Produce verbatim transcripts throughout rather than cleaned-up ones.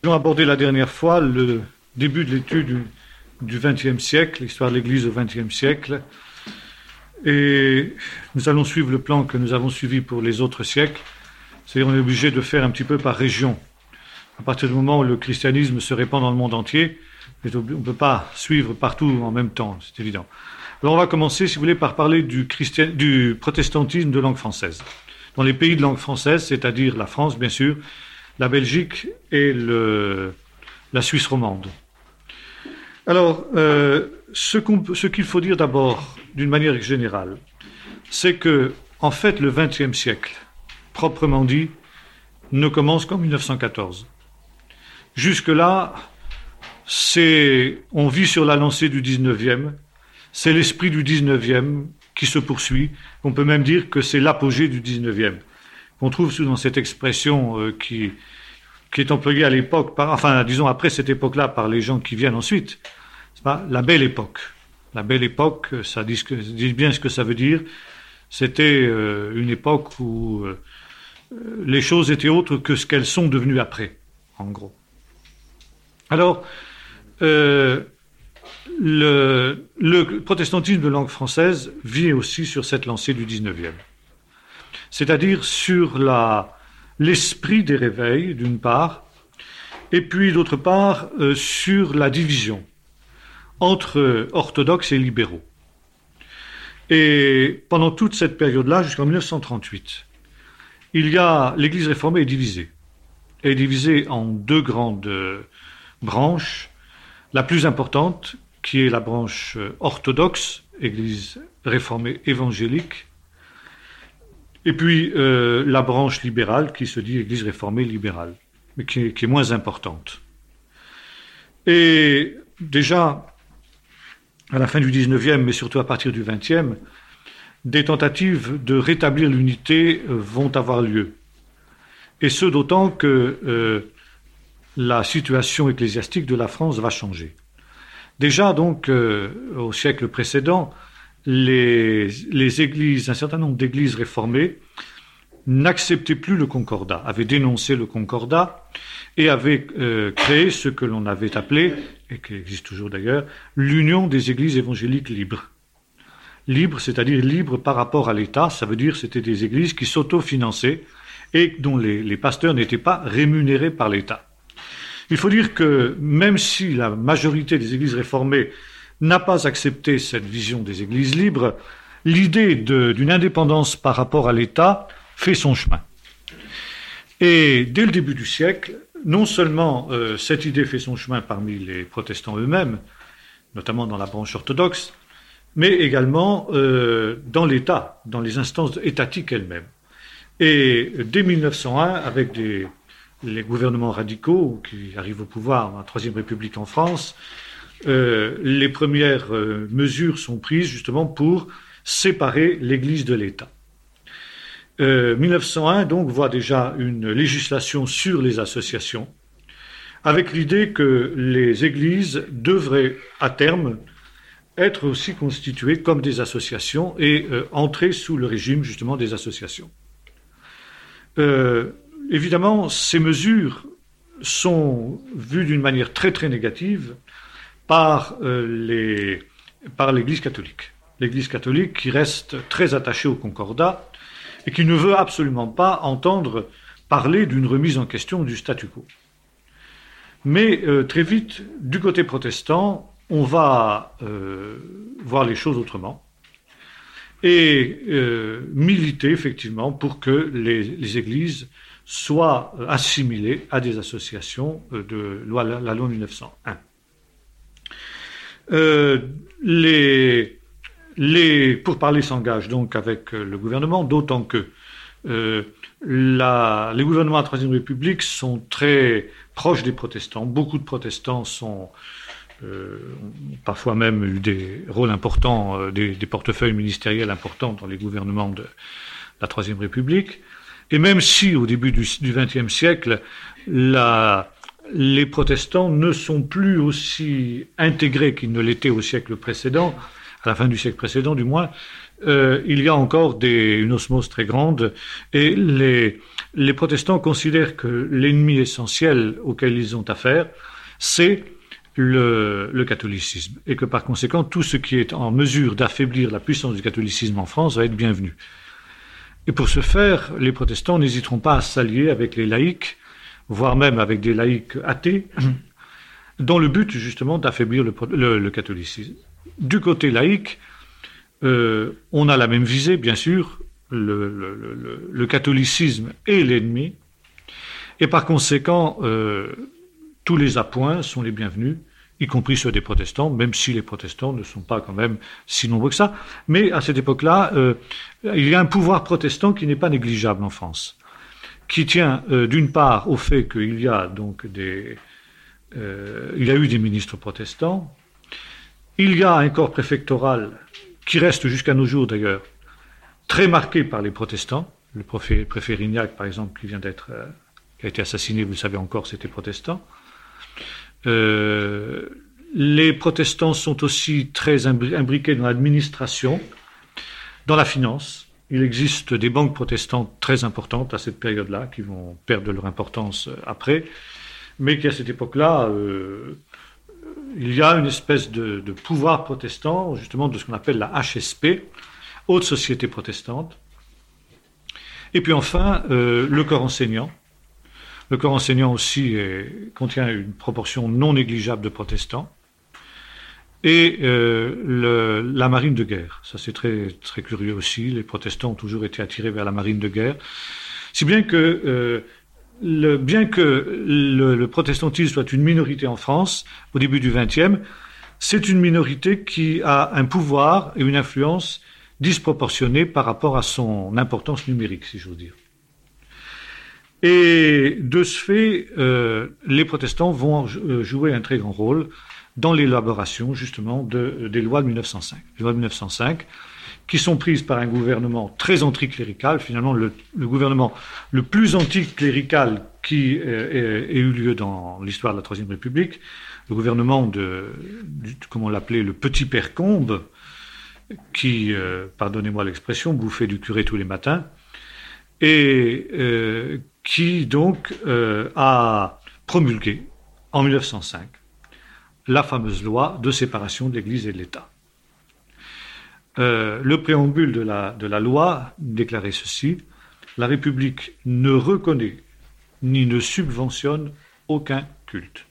Nous avons abordé la dernière fois le début de l'étude du vingtième siècle, l'histoire de l'Église au vingtième siècle. Et nous allons suivre le plan que nous avons suivi pour les autres siècles. C'est-à-dire qu'on est obligé de faire un petit peu par région. À partir du moment où le christianisme se répand dans le monde entier, on ne peut pas suivre partout en même temps, c'est évident. Alors on va commencer, si vous voulez, par parler du, christian... du protestantisme de langue française. Dans les pays de langue française, c'est-à-dire la France, bien sûr, la Belgique et le... la Suisse romande. Alors, euh, ce, qu'on... ce qu'il faut dire d'abord, d'une manière générale, c'est que, en fait, le vingtième siècle, proprement dit, ne commence qu'en mille neuf cent quatorze. Jusque-là, c'est, on vit sur la lancée du dix-neuvième, c'est l'esprit du dix-neuvième qui se poursuit. On peut même dire que c'est l'apogée du dix-neuvième. On trouve dans cette expression euh, qui, qui est employée à l'époque, par, enfin, disons après cette époque-là, par les gens qui viennent ensuite. C'est pas la belle époque. La belle époque, ça dit, que, dit bien ce que ça veut dire. C'était euh, une époque où euh, les choses étaient autres que ce qu'elles sont devenues après, en gros. Alors, euh, le, le protestantisme de langue française vit aussi sur cette lancée du dix-neuvième. C'est-à-dire sur la, l'esprit des réveils, d'une part, et puis, d'autre part, euh, sur la division entre orthodoxes et libéraux. Et pendant toute cette période-là, jusqu'en mille neuf cent trente-huit, il y a, l'Église réformée est divisée. Elle est divisée en deux grandes branche, la plus importante, qui est la branche orthodoxe, Église réformée évangélique, et puis euh, la branche libérale, qui se dit Église réformée libérale, mais qui est, qui est moins importante. Et déjà, à la fin du dix-neuvième, mais surtout à partir du vingtième, des tentatives de rétablir l'unité vont avoir lieu. Et ce, d'autant que euh, la situation ecclésiastique de la France va changer. Déjà, donc, euh, au siècle précédent, les, les églises, un certain nombre d'églises réformées n'acceptaient plus le concordat, avaient dénoncé le concordat et avaient euh, créé ce que l'on avait appelé, et qui existe toujours d'ailleurs, l'Union des églises évangéliques libres. Libres, c'est-à-dire libres par rapport à l'État, ça veut dire que c'était des églises qui s'autofinançaient et dont les, les pasteurs n'étaient pas rémunérés par l'État. Il faut dire que même si la majorité des églises réformées n'a pas accepté cette vision des églises libres, l'idée de, d'une indépendance par rapport à l'État fait son chemin. Et dès le début du siècle, non seulement euh, cette idée fait son chemin parmi les protestants eux-mêmes, notamment dans la branche orthodoxe, mais également euh, dans l'État, dans les instances étatiques elles-mêmes. Et dès mille neuf cent un, avec des les gouvernements radicaux qui arrivent au pouvoir dans la Troisième République en France, euh, les premières euh, mesures sont prises justement pour séparer l'Église de l'État. Euh, mille neuf cent un, donc, voit déjà une législation sur les associations, avec l'idée que les églises devraient, à terme, être aussi constituées comme des associations et euh, entrer sous le régime, justement, des associations. Euh, Évidemment, ces mesures sont vues d'une manière très très négative par, euh, les, par l'Église catholique. L'Église catholique qui reste très attachée au concordat et qui ne veut absolument pas entendre parler d'une remise en question du statu quo. Mais euh, très vite, du côté protestant, on va euh, voir les choses autrement et euh, militer effectivement pour que les, les églises soient assimilées à des associations de loi, la loi mille neuf cent un. Euh, les, les pourparlers s'engagent donc avec le gouvernement, d'autant que euh, la, les gouvernements de la Troisième République sont très proches des protestants. Beaucoup de protestants sont euh, ont parfois même eu des rôles importants, euh, des, des portefeuilles ministériels importants dans les gouvernements de la Troisième République. Et même si, au début du vingtième siècle, la, les protestants ne sont plus aussi intégrés qu'ils ne l'étaient au siècle précédent, à la fin du siècle précédent du moins, euh, il y a encore des, une osmose très grande et les, les protestants considèrent que l'ennemi essentiel auquel ils ont affaire, c'est le, le catholicisme et que par conséquent, tout ce qui est en mesure d'affaiblir la puissance du catholicisme en France va être bienvenu. Et pour ce faire, les protestants n'hésiteront pas à s'allier avec les laïcs, voire même avec des laïcs athées, dans le but justement d'affaiblir le, le, le catholicisme. Du côté laïque, euh, on a la même visée, bien sûr, le, le, le, le catholicisme est l'ennemi, et par conséquent, euh, tous les appoints sont les bienvenus, y compris ceux des protestants, même si les protestants ne sont pas quand même si nombreux que ça. Mais à cette époque-là, euh, il y a un pouvoir protestant qui n'est pas négligeable en France, qui tient euh, d'une part au fait qu'il y a donc des... Euh, il y a eu des ministres protestants, il y a un corps préfectoral qui reste jusqu'à nos jours d'ailleurs très marqué par les protestants. Le préfet, préfet Rignac, par exemple, qui vient d'être, euh, qui a été assassiné, vous le savez encore, c'était protestant. Euh, les protestants sont aussi très imbriqués dans l'administration, dans la finance. Il existe des banques protestantes très importantes à cette période-là, qui vont perdre leur importance après, mais qu'à cette époque-là, euh, il y a une espèce de, de pouvoir protestant, justement de ce qu'on appelle la H S P, Haute Société protestante. Et puis enfin, euh, le corps enseignant. Le corps enseignant aussi est, contient une proportion non négligeable de protestants. Et euh, le, la marine de guerre. Ça, c'est très, très curieux aussi. Les protestants ont toujours été attirés vers la marine de guerre. Si bien que... Euh, Le, bien que le, le protestantisme soit une minorité en France, au début du vingtième, c'est une minorité qui a un pouvoir et une influence disproportionnée par rapport à son importance numérique, si j'ose dire. Et de ce fait, euh, les protestants vont jouer un très grand rôle dans l'élaboration, justement, de, des lois de mille neuf cent cinq. Les lois de mille neuf cent cinq, qui sont prises par un gouvernement très anticlérical, finalement le, le gouvernement le plus anticlérical qui ait eu lieu dans l'histoire de la Troisième République, le gouvernement de, de comment on l'appelait, le petit père Combes, qui, euh, pardonnez-moi l'expression, bouffait du curé tous les matins, et euh, qui donc euh, a promulgué en mille neuf cent cinq la fameuse loi de séparation de l'Église et de l'État. Euh, le préambule de la, de la loi déclarait ceci: la République ne reconnaît ni ne subventionne aucun culte.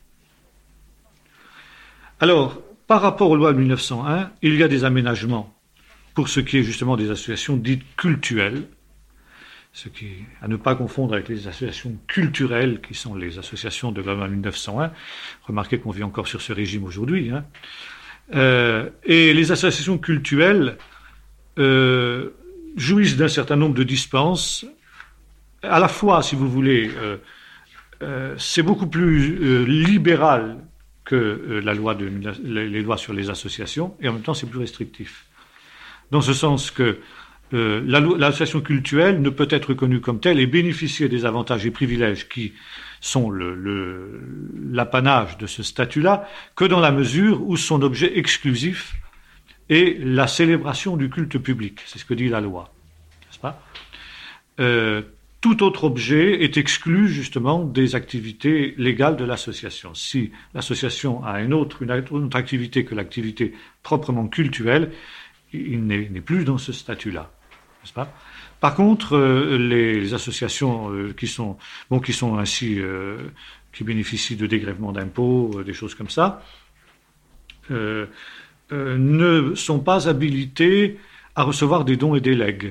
Alors, par rapport aux lois de mille neuf cent un, il y a des aménagements pour ce qui est justement des associations dites cultuelles, ce qui à ne pas confondre avec les associations culturelles qui sont les associations de la loi mille neuf cent un. Remarquez qu'on vit encore sur ce régime aujourd'hui, hein. Euh, et les associations cultuelles euh, jouissent d'un certain nombre de dispenses. À la fois, si vous voulez, euh, euh, c'est beaucoup plus euh, libéral que euh, la loi de, les lois sur les associations, et en même temps c'est plus restrictif. Dans ce sens que euh, la, l'association cultuelle ne peut être reconnue comme telle et bénéficier des avantages et privilèges qui sont le, le, l'apanage de ce statut-là, que dans la mesure où son objet exclusif est la célébration du culte public. C'est ce que dit la loi, n'est-ce pas ? euh, Tout autre objet est exclu justement des activités légales de l'association. Si l'association a une autre, une autre activité que l'activité proprement cultuelle, il n'est, n'est plus dans ce statut-là, n'est-ce pas ? Par contre, euh, les, les associations euh, qui sont, bon, qui sont ainsi, euh, qui bénéficient de dégrèvements d'impôts, euh, des choses comme ça, euh, euh, ne sont pas habilitées à recevoir des dons et des legs,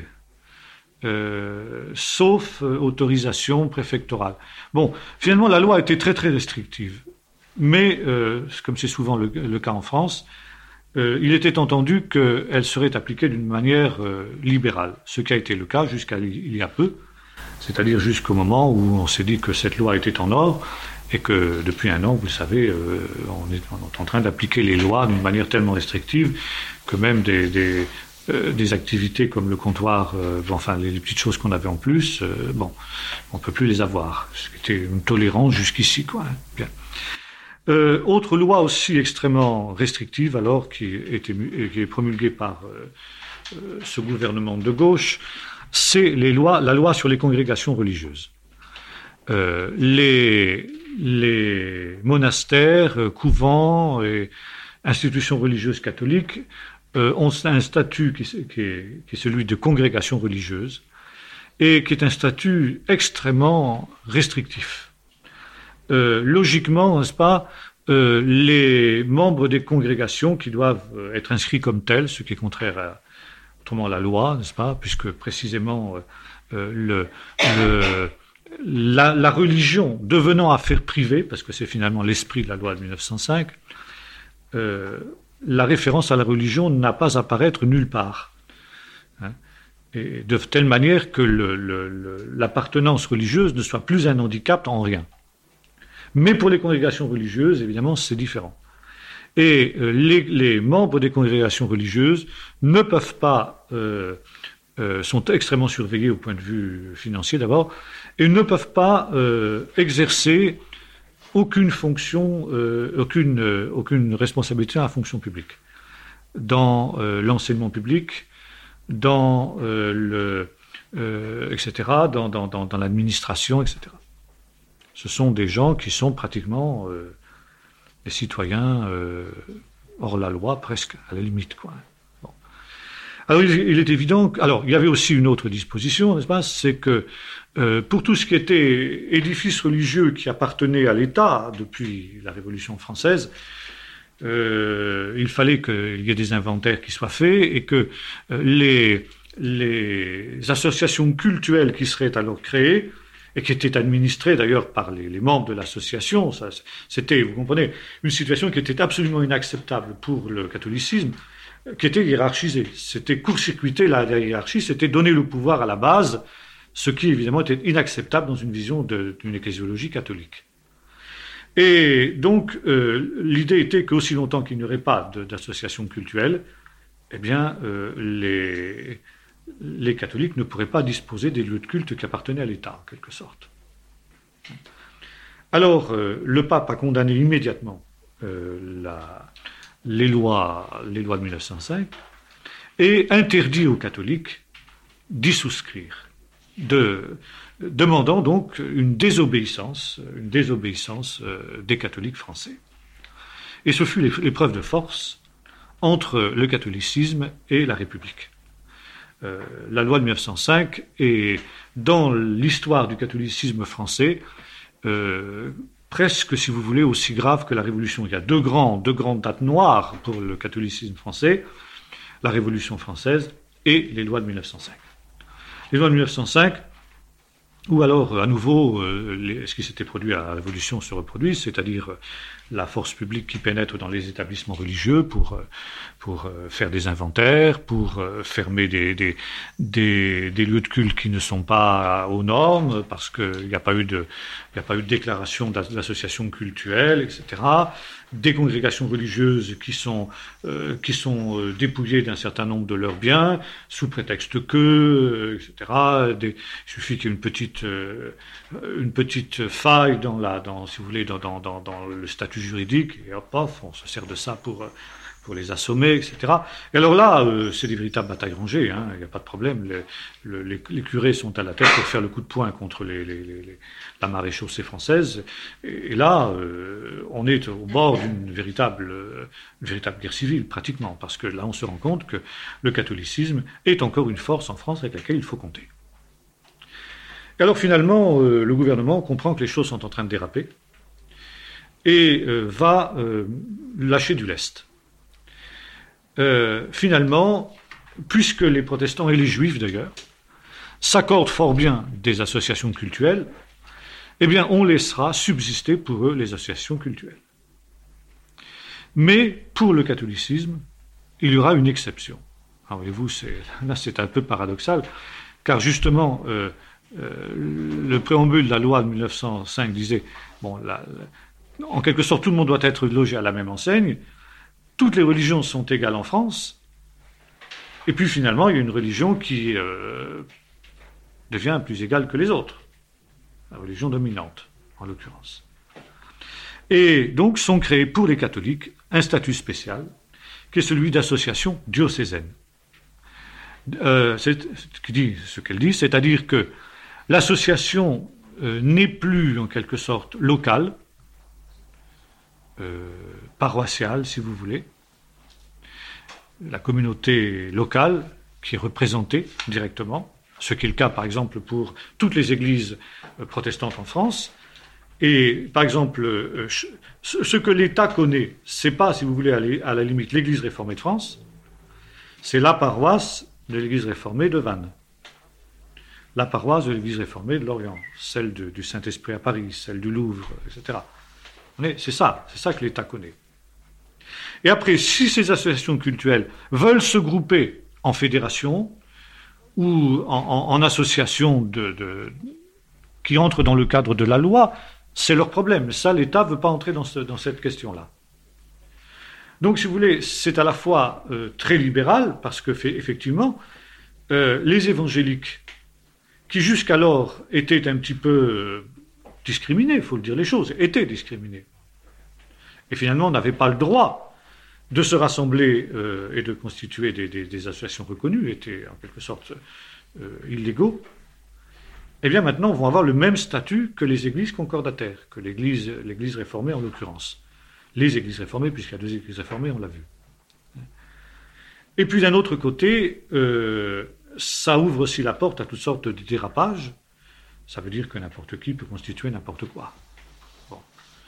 euh, sauf euh, autorisation préfectorale. Bon, finalement, la loi a été très très restrictive, mais euh, comme c'est souvent le, le cas en France, Euh, il était entendu qu'elle serait appliquée d'une manière euh, libérale, ce qui a été le cas jusqu'à il y a peu, c'est-à-dire jusqu'au moment où on s'est dit que cette loi était en ordre et que depuis un an, vous le savez, euh, on, est, on est en train d'appliquer les lois d'une manière tellement restrictive que même des, des, euh, des activités comme le comptoir, euh, enfin les, les petites choses qu'on avait en plus, euh, bon, on ne peut plus les avoir, ce qui était une tolérance jusqu'ici, quoi. Bien. Euh, autre loi aussi extrêmement restrictive, alors, qui, était, qui est promulguée par euh, euh, ce gouvernement de gauche, c'est les lois, la loi sur les congrégations religieuses. Euh, les, les monastères, euh, couvents et institutions religieuses catholiques euh, ont un statut qui, qui, est, qui est celui de congrégation religieuse et qui est un statut extrêmement restrictif. Euh, logiquement, n'est-ce pas, euh, les membres des congrégations qui doivent être inscrits comme tels, ce qui est contraire à autrement la loi, n'est-ce pas, puisque précisément euh, le, le, la, la religion devenant affaire privée, parce que c'est finalement l'esprit de la loi de mille neuf cent cinq, euh, la référence à la religion n'a pas à apparaître nulle part. Hein, et de telle manière que le, le, le, l'appartenance religieuse ne soit plus un handicap en rien. Mais pour les congrégations religieuses, évidemment, c'est différent. Et euh, les, les membres des congrégations religieuses ne peuvent pas, euh, euh, sont extrêmement surveillés au point de vue financier d'abord, et ne peuvent pas euh, exercer aucune fonction, euh, aucune, euh, aucune responsabilité à la fonction publique. Dans euh, l'enseignement public, dans euh, le, euh, et cetera, dans, dans, dans, dans l'administration, et cetera. Ce sont des gens qui sont pratiquement euh, des citoyens euh, hors la loi, presque à la limite, quoi. Bon. Alors il, il est évident que, alors il y avait aussi une autre disposition, n'est-ce pas, c'est que euh, pour tout ce qui était édifice religieux qui appartenait à l'État depuis la Révolution française, euh, il fallait qu'il y ait des inventaires qui soient faits et que euh, les, les associations cultuelles qui seraient alors créées et qui étaient administrées d'ailleurs par les, les membres de l'association, ça, c'était, vous comprenez, une situation qui était absolument inacceptable pour le catholicisme, qui était hiérarchisée. C'était court-circuiter la, la hiérarchie, c'était donner le pouvoir à la base, ce qui évidemment était inacceptable dans une vision de, d'une ecclésiologie catholique. Et donc, euh, l'idée était qu'aussi longtemps qu'il n'y aurait pas de, d'association cultuelle, eh bien, euh, les... les catholiques ne pourraient pas disposer des lieux de culte qui appartenaient à l'État, en quelque sorte. Alors, euh, le pape a condamné immédiatement euh, la, les, lois, les lois de mille neuf cent cinq et interdit aux catholiques d'y souscrire, de, demandant donc une désobéissance, une désobéissance euh, des catholiques français. Et ce fut l'épreuve de force entre le catholicisme et la République. Euh, la loi de mille neuf cent cinq est, dans l'histoire du catholicisme français, euh, presque, si vous voulez, aussi grave que la Révolution. Il y a deux, grands, deux grandes dates noires pour le catholicisme français, la Révolution française et les lois de mille neuf cent cinq. Les lois de mille neuf cent cinq, ou alors, à nouveau, euh, les, ce qui s'était produit à la Révolution se reproduit, c'est-à-dire euh, la force publique qui pénètre dans les établissements religieux pour, euh, pour euh, faire des inventaires, pour euh, fermer des, des, des, des lieux de culte qui ne sont pas aux normes, parce qu'il n'y a pas eu de, il n'y a pas eu de déclaration d'association cultuelle, et cetera. Des congrégations religieuses qui sont, euh, qui sont euh, dépouillées d'un certain nombre de leurs biens, sous prétexte que, euh, et cetera. Des, il suffit qu'il y ait une petite, euh, une petite faille dans la, dans, si vous voulez, dans, dans, dans, dans le statut juridique, et hop, hop, on se sert de ça pour, pour les assommer, et cetera. Et alors là, euh, c'est des véritables batailles rangées, hein, il n'y a pas de problème. Les, le, les, les curés sont à la tête pour faire le coup de poing contre les, les, les, les, la maréchaussée française. Et, et là, euh, on est au bord d'une véritable, euh, véritable guerre civile, pratiquement, parce que là, on se rend compte que le catholicisme est encore une force en France avec laquelle il faut compter. Et alors finalement, euh, le gouvernement comprend que les choses sont en train de déraper et euh, va euh, lâcher du lest. Euh, finalement, puisque les protestants et les juifs d'ailleurs s'accordent fort bien des associations cultuelles, eh bien on laissera subsister pour eux les associations cultuelles. Mais pour le catholicisme, il y aura une exception. Alors voyez-vous, c'est, là c'est un peu paradoxal, car justement, euh, euh, le préambule de la loi de mille neuf cent cinq disait, bon, la, la, en quelque sorte, tout le monde doit être logé à la même enseigne, toutes les religions sont égales en France, et puis finalement, il y a une religion qui euh, devient plus égale que les autres, la religion dominante, en l'occurrence. Et donc sont créés pour les catholiques un statut spécial, qui est celui d'association diocésaine. euh, c'est ce qu'elle dit, ce qu'elle dit, c'est-à-dire que l'association euh, n'est plus en quelque sorte locale, euh, paroissiale si vous voulez. La communauté locale qui est représentée directement, ce qui est le cas par exemple pour toutes les églises euh, protestantes en France. Et par exemple, euh, ce que l'État connaît, c'est pas, si vous voulez, à la limite l'Église réformée de France, c'est la paroisse de l'Église réformée de Vannes, la paroisse de l'Église réformée de Lorient, celle de, du Saint-Esprit à Paris, celle du Louvre, et cetera. C'est ça, c'est ça que l'État connaît. Et après, si ces associations cultuelles veulent se grouper en fédération ou en, en, en association de, de, qui entrent dans le cadre de la loi, c'est leur problème. Ça, l'État ne veut pas entrer dans, ce, dans cette question-là. Donc, si vous voulez, c'est à la fois euh, très libéral, parce que, fait, effectivement, euh, les évangéliques, qui jusqu'alors étaient un petit peu euh, discriminés, il faut le dire les choses, étaient discriminés. Et finalement, n'avaient pas le droit de se rassembler euh, et de constituer des, des, des associations reconnues, étaient en quelque sorte euh, illégaux. Eh bien, maintenant, vont avoir le même statut que les églises concordataires, que l'église, l'église réformée en l'occurrence. Les églises réformées, puisqu'il y a deux églises réformées, on l'a vu. Et puis d'un autre côté, euh, ça ouvre aussi la porte à toutes sortes de dérapages. Ça veut dire que n'importe qui peut constituer n'importe quoi. Bon.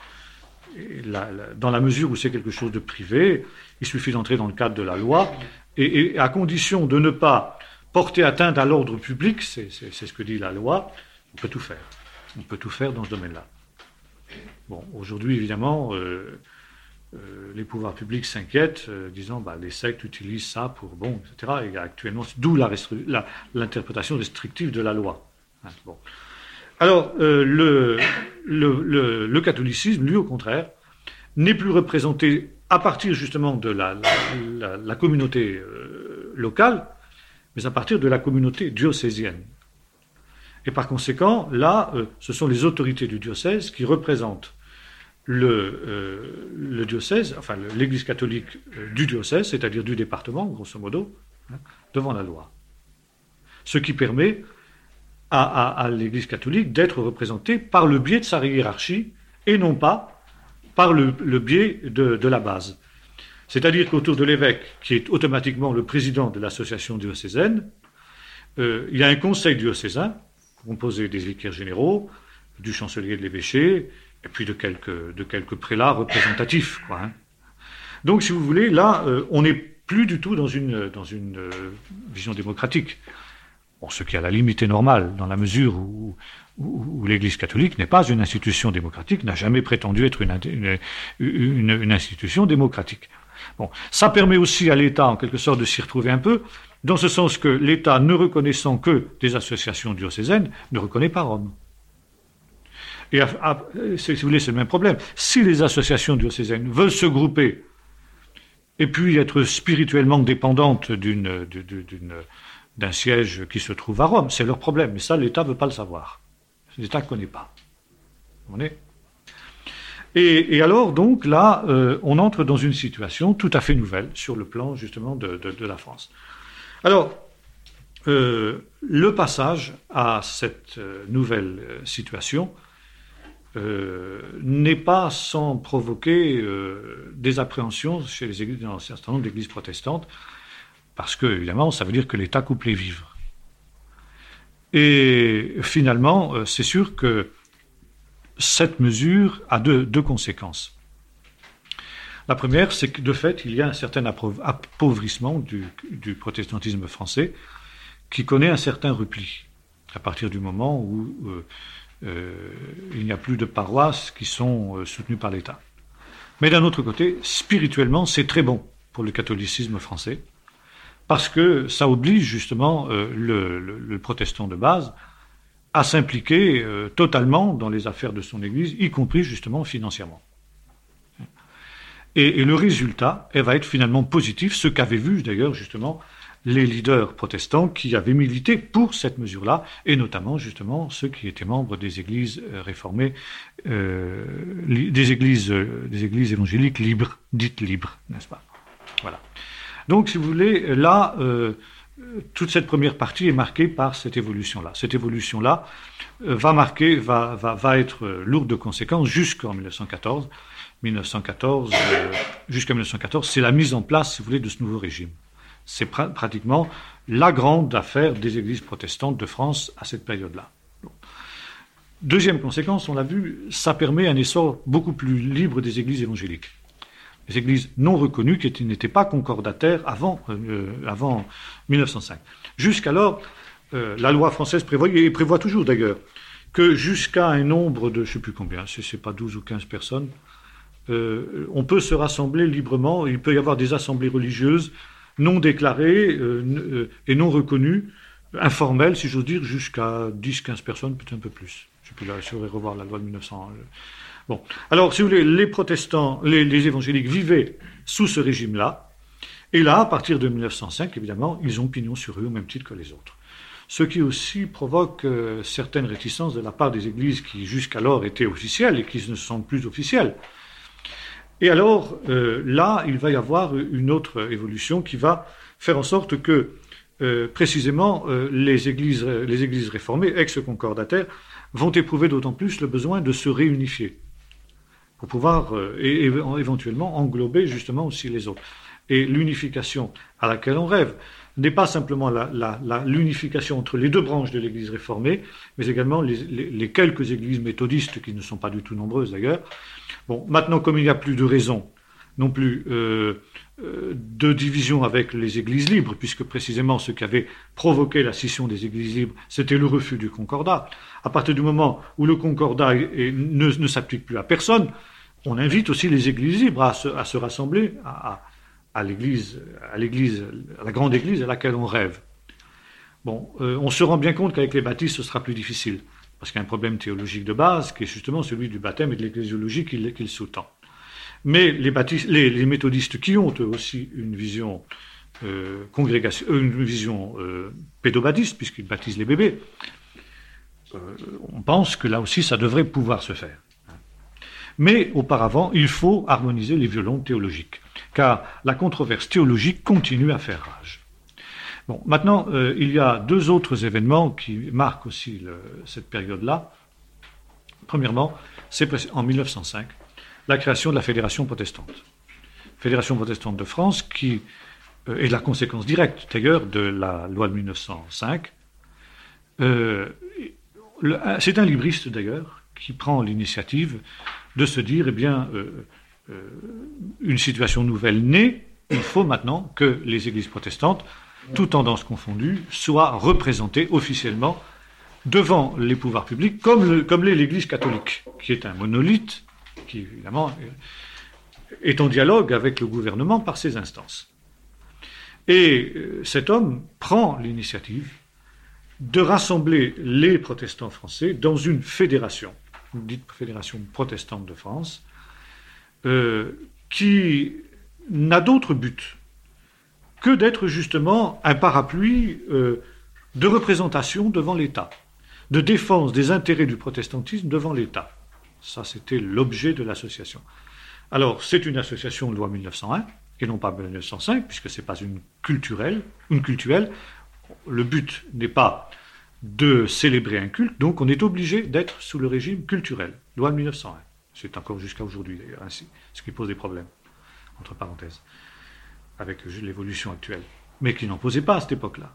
Et la, la, dans la mesure où c'est quelque chose de privé, il suffit d'entrer dans le cadre de la loi, et, et à condition de ne pas porter atteinte à l'ordre public, c'est, c'est, c'est ce que dit la loi, on peut tout faire. On peut tout faire dans ce domaine-là. Bon, aujourd'hui, évidemment, euh, euh, les pouvoirs publics s'inquiètent, euh, disant bah, les sectes utilisent ça pour bon, et cetera. Et actuellement, d'où la restri- la, l'interprétation restrictive de la loi. Hein, bon. Alors, euh, le, le, le, le catholicisme, lui, au contraire, n'est plus représenté à partir justement de la, la, la, la communauté euh, locale, mais à partir de la communauté diocésienne. Et par conséquent, là, euh, ce sont les autorités du diocèse qui représentent le, euh, le diocèse, enfin l'Église catholique euh, du diocèse, c'est-à-dire du département, grosso modo, hein, devant la loi. Ce qui permet à, à, à l'Église catholique d'être représentée par le biais de sa hiérarchie et non pas par le, le biais de, de la base. C'est-à-dire qu'autour de l'évêque, qui est automatiquement le président de l'association diocésaine, euh, il y a un conseil diocésain, composé des vicaires généraux, du chancelier de l'évêché, et puis de quelques, de quelques prélats représentatifs, quoi, hein. Donc, si vous voulez, là, euh, on n'est plus du tout dans une, dans une euh, vision démocratique. Bon, ce qui, à la limite, est normal, dans la mesure où, où, où l'Église catholique n'est pas une institution démocratique, n'a jamais prétendu être une, une, une, une institution démocratique. Bon, ça permet aussi à l'État, en quelque sorte, de s'y retrouver un peu, dans ce sens que l'État, ne reconnaissant que des associations diocésaines, ne reconnaît pas Rome. Et à, à, si vous voulez, c'est le même problème. Si les associations diocésaines veulent se grouper et puis être spirituellement dépendantes d'une, d'une, d'un siège qui se trouve à Rome, c'est leur problème. Mais ça, l'État ne veut pas le savoir. L'État ne connaît pas. On est Et, et alors, donc, là, euh, on entre dans une situation tout à fait nouvelle sur le plan, justement, de, de, de la France. Alors, euh, le passage à cette euh, nouvelle euh, situation euh, n'est pas sans provoquer euh, des appréhensions chez les églises, dans un certain nombre d'églises protestantes, parce que, évidemment, ça veut dire que l'État coupe les vivres. Et finalement, euh, c'est sûr que cette mesure a deux, deux conséquences. La première, c'est que de fait, il y a un certain appauvrissement du, du protestantisme français qui connaît un certain repli, à partir du moment où euh, euh, il n'y a plus de paroisses qui sont euh, soutenues par l'État. Mais d'un autre côté, spirituellement, c'est très bon pour le catholicisme français, parce que ça oblige justement euh, le, le, le protestant de base à s'impliquer euh, totalement dans les affaires de son Église, y compris justement financièrement. Et, et le résultat, elle va être finalement positif, ce qu'avaient vu d'ailleurs justement les leaders protestants qui avaient milité pour cette mesure-là, et notamment justement ceux qui étaient membres des églises réformées, euh, des églises, des églises évangéliques libres, dites libres, n'est-ce pas? Voilà. Donc, si vous voulez, là, euh, toute cette première partie est marquée par cette évolution-là. Cette évolution-là euh, va marquer, va, va, va être lourde de conséquences jusqu'en mille neuf cent quatorze. mille neuf cent quatorze, euh, jusqu'à mille neuf cent quatorze, c'est la mise en place, si vous voulez, de ce nouveau régime. C'est pra- pratiquement la grande affaire des églises protestantes de France à cette période-là. Bon. Deuxième conséquence, on l'a vu, ça permet un essor beaucoup plus libre des églises évangéliques. Les églises non reconnues qui n'étaient pas concordataires avant, euh, avant mille neuf cent cinq. Jusqu'alors, euh, la loi française prévoyait, et prévoit toujours d'ailleurs, que jusqu'à un nombre de, je ne sais plus combien, c'est, c'est pas douze ou quinze personnes, euh, on peut se rassembler librement, il peut y avoir des assemblées religieuses non déclarées euh, euh, et non reconnues, informelles, si j'ose dire, jusqu'à dix quinze personnes, peut-être un peu plus. Je ne sais plus là, je vais revoir la loi de mille neuf cents. Euh, Bon, alors, si vous voulez, les protestants, les, les évangéliques vivaient sous ce régime-là, et là, à partir de mille neuf cent cinq, évidemment, ils ont pignon sur eux au même titre que les autres. Ce qui aussi provoque euh, certaines réticences de la part des églises qui jusqu'alors étaient officielles et qui ne sont plus officielles. Et alors, euh, là, il va y avoir une autre évolution qui va faire en sorte que, euh, précisément, euh, les églises, les églises réformées, ex-concordataires, vont éprouver d'autant plus le besoin de se réunifier pour pouvoir euh, et, et éventuellement englober justement aussi les autres. Et l'unification à laquelle on rêve n'est pas simplement la, la, la, l'unification entre les deux branches de l'Église réformée, mais également les, les, les quelques églises méthodistes, qui ne sont pas du tout nombreuses d'ailleurs. Bon, maintenant, comme il n'y a plus de raison non plus euh, euh, de division avec les églises libres, puisque précisément ce qui avait provoqué la scission des églises libres, c'était le refus du concordat. À partir du moment où le concordat est, est, ne, ne s'applique plus à personne, on invite aussi les églises libres à se, à se rassembler à, à, à l'église, à l'église, à la grande église à laquelle on rêve. Bon, euh, on se rend bien compte qu'avec les baptistes, ce sera plus difficile, parce qu'il y a un problème théologique de base, qui est justement celui du baptême et de l'ecclésiologie qu'il, qu'il sous-tend. Mais les, baptistes, les, les méthodistes qui ont eux aussi une vision euh, congrégation, euh, une vision euh, pédobaptiste, puisqu'ils baptisent les bébés, euh, on pense que là aussi ça devrait pouvoir se faire. Mais auparavant, il faut harmoniser les violons théologiques, car la controverse théologique continue à faire rage. Bon, maintenant, euh, il y a deux autres événements qui marquent aussi le, cette période-là. Premièrement, c'est en mille neuf cent cinq, la création de la Fédération protestante. Fédération protestante de France, qui euh, est la conséquence directe, d'ailleurs, de la loi de mille neuf cent cinq. Euh, le, c'est un libriste, d'ailleurs, qui prend l'initiative de se dire, eh bien, euh, euh, une situation nouvelle naît, il faut maintenant que les églises protestantes, toutes tendances confondues, soient représentées officiellement devant les pouvoirs publics, comme, le, comme l'est l'Église catholique, qui est un monolithe, qui évidemment est en dialogue avec le gouvernement par ses instances. Et cet homme prend l'initiative de rassembler les protestants français dans une fédération, une dite fédération protestante de France, euh, qui n'a d'autre but que d'être justement un parapluie euh, de représentation devant l'État, de défense des intérêts du protestantisme devant l'État. Ça, c'était l'objet de l'association. Alors, c'est une association de loi mille neuf cent un, et non pas mille neuf cent cinq, puisque ce n'est pas une culturelle, une cultuelle. Le but n'est pas de célébrer un culte, donc on est obligé d'être sous le régime culturel, loi mille neuf cent un. C'est encore jusqu'à aujourd'hui, d'ailleurs, ainsi, ce qui pose des problèmes, entre parenthèses, avec l'évolution actuelle, mais qui n'en posait pas à cette époque-là.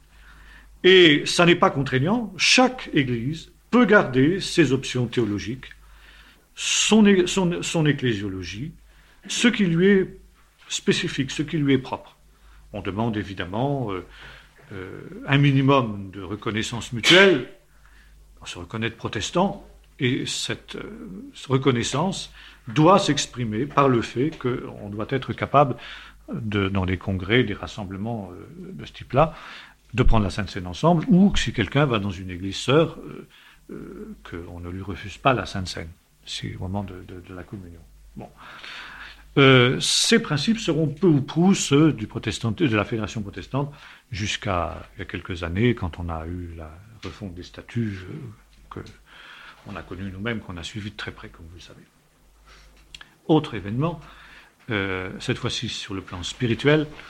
Et ça n'est pas contraignant, chaque Église peut garder ses options théologiques, son, son, son ecclésiologie, ce qui lui est spécifique, ce qui lui est propre. On demande évidemment euh, euh, un minimum de reconnaissance mutuelle, on se reconnaît protestant, et cette euh, reconnaissance doit s'exprimer par le fait qu'on doit être capable, de, dans les congrès, des rassemblements euh, de ce type-là, de prendre la Sainte Seine ensemble, ou que si quelqu'un va dans une église sœur, euh, euh, qu'on ne lui refuse pas la Sainte Seine. C'est au moment de, de, de la communion. Bon. Euh, ces principes seront peu ou prou ceux du protestant, de la Fédération protestante jusqu'à il y a quelques années, quand on a eu la refonte des statuts euh, qu'on a connu nous-mêmes, qu'on a suivi de très près, comme vous le savez. Autre événement, euh, cette fois-ci sur le plan spirituel,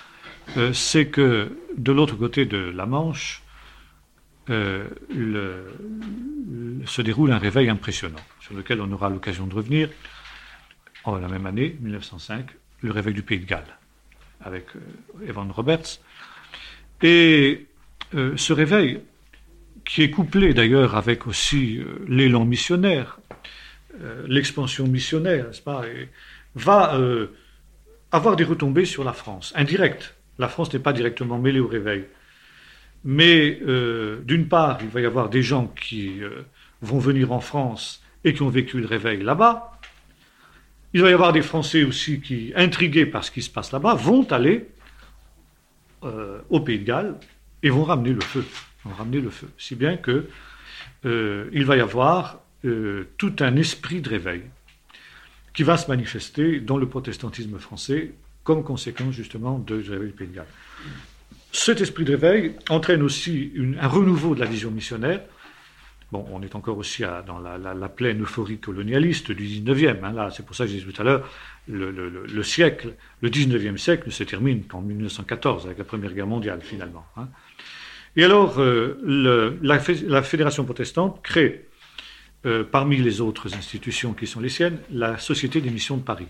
euh, c'est que de l'autre côté de la Manche euh, le, le, se déroule un réveil impressionnant, sur lequel on aura l'occasion de revenir. En la même année, mille neuf cent cinq, le réveil du Pays de Galles, avec euh, Evan Roberts. Et euh, ce réveil, qui est couplé d'ailleurs avec aussi euh, l'élan missionnaire, euh, l'expansion missionnaire, n'est-ce pas, et va euh, avoir des retombées sur la France, indirectes. La France n'est pas directement mêlée au réveil. Mais euh, d'une part, il va y avoir des gens qui euh, vont venir en France et qui ont vécu le réveil là-bas. Il va y avoir des Français aussi qui, intrigués par ce qui se passe là-bas, vont aller euh, au Pays de Galles et vont ramener le feu. Vont ramener le feu. Si bien que euh, il va y avoir euh, tout un esprit de réveil qui va se manifester dans le protestantisme français comme conséquence justement de, du réveil du Pays de Galles. Cet esprit de réveil entraîne aussi une, un renouveau de la vision missionnaire. Bon, on est encore aussi à, dans la, la, la pleine euphorie colonialiste du dix-neuvième. Hein, là, c'est pour ça que je disais tout à l'heure, le, le, le siècle, le dix-neuvième siècle ne se termine qu'en mille neuf cent quatorze, avec la Première Guerre mondiale, finalement. Hein. Et alors, euh, le, la, la Fédération protestante crée, euh, parmi les autres institutions qui sont les siennes, la Société des missions de Paris,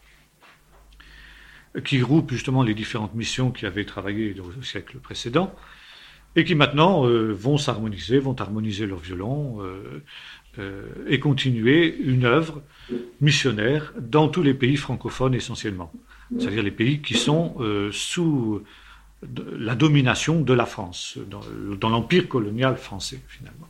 qui groupe justement les différentes missions qui avaient travaillé au siècle précédent, et qui maintenant euh, vont s'harmoniser, vont harmoniser leur violon euh, euh, et continuer une œuvre missionnaire dans tous les pays francophones essentiellement, c'est-à-dire les pays qui sont euh, sous la domination de la France, dans, dans l'empire colonial français finalement.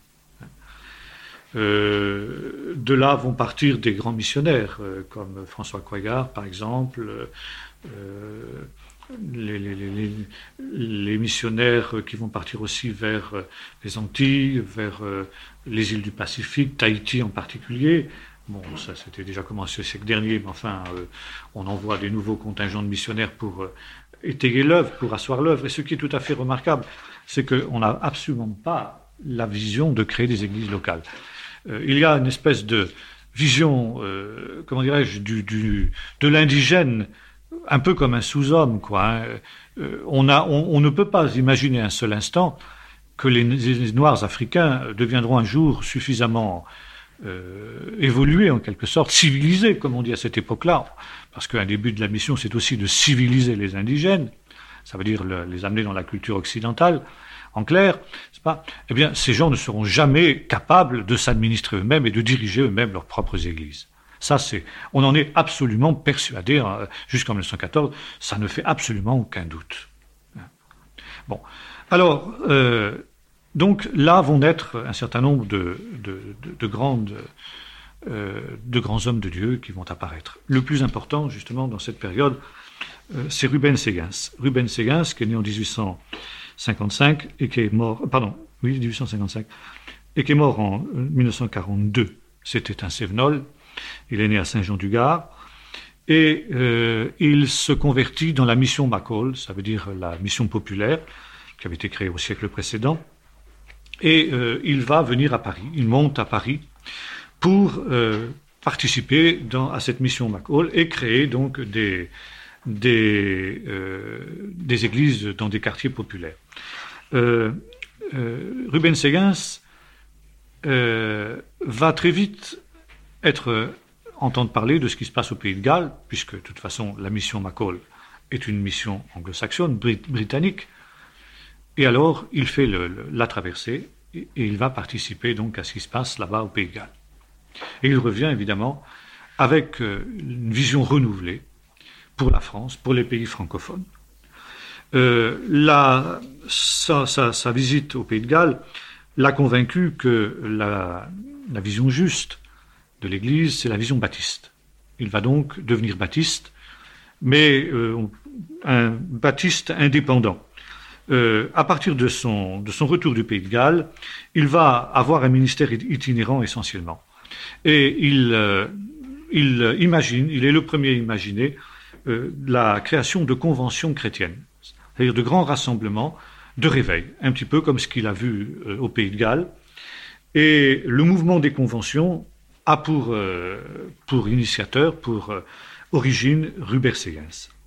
Euh, de là vont partir des grands missionnaires, euh, comme François Croigard par exemple, euh, les, les, les, les missionnaires qui vont partir aussi vers les Antilles, vers euh, les îles du Pacifique, Tahiti en particulier. Bon, ça c'était déjà commencé au siècle dernier, mais enfin, euh, on envoie des nouveaux contingents de missionnaires pour euh, étayer l'œuvre, pour asseoir l'œuvre. Et ce qui est tout à fait remarquable, c'est qu'on n'a absolument pas la vision de créer des églises locales. Euh, il y a une espèce de vision, euh, comment dirais-je, du, du, de l'indigène, un peu comme un sous-homme, quoi. Hein. Euh, on, a, on, on ne peut pas imaginer un seul instant que les, les Noirs africains deviendront un jour suffisamment euh, évolués, en quelque sorte, civilisés, comme on dit à cette époque-là, parce qu'un début de la mission, c'est aussi de civiliser les indigènes, ça veut dire le, les amener dans la culture occidentale. En clair, c'est pas, eh bien, ces gens ne seront jamais capables de s'administrer eux-mêmes et de diriger eux-mêmes leurs propres églises. Ça, c'est, on en est absolument persuadé, hein, jusqu'en mille neuf cent quatorze, ça ne fait absolument aucun doute. Bon, alors, euh, donc là vont naître un certain nombre de, de, de, de grandes, euh, de grands hommes de Dieu qui vont apparaître. Le plus important, justement, dans cette période, euh, c'est Rubens Séguins. Rubens Séguins, qui est né en dix-huit cent cinquante-cinq et qui est mort, pardon, oui, dix-huit cent cinquante-cinq, et qui est mort en mille neuf cent quarante-deux. C'était un Cévenol. Il est né à Saint-Jean-du-Gard et euh, il se convertit dans la mission McCall, ça veut dire la mission populaire, qui avait été créée au siècle précédent. Et euh, il va venir à Paris, il monte à Paris pour euh, participer dans, à cette mission McCall et créer donc des, des, euh, des églises dans des quartiers populaires. Euh, euh, Rubens Séguins euh, va très vite être, entendre parler de ce qui se passe au Pays de Galles, puisque de toute façon la mission McCall est une mission anglo-saxonne, brit- britannique, et alors il fait le, le, la traversée et, et il va participer donc à ce qui se passe là-bas au Pays de Galles. Et il revient évidemment avec euh, une vision renouvelée pour la France, pour les pays francophones. Euh, la, sa, sa, sa visite au Pays de Galles l'a convaincu que la, la vision juste de l'Église, c'est la vision baptiste. Il va donc devenir baptiste, mais euh, un baptiste indépendant. Euh, à partir de son, de son retour du Pays de Galles, il va avoir un ministère itinérant essentiellement. Et il, euh, il imagine, il est le premier à imaginer euh, la création de conventions chrétiennes, c'est-à-dire de grands rassemblements de réveil, un petit peu comme ce qu'il a vu euh, au Pays de Galles. Et le mouvement des conventions a pour, euh, pour initiateur, pour euh, origine, Rubens Séguins.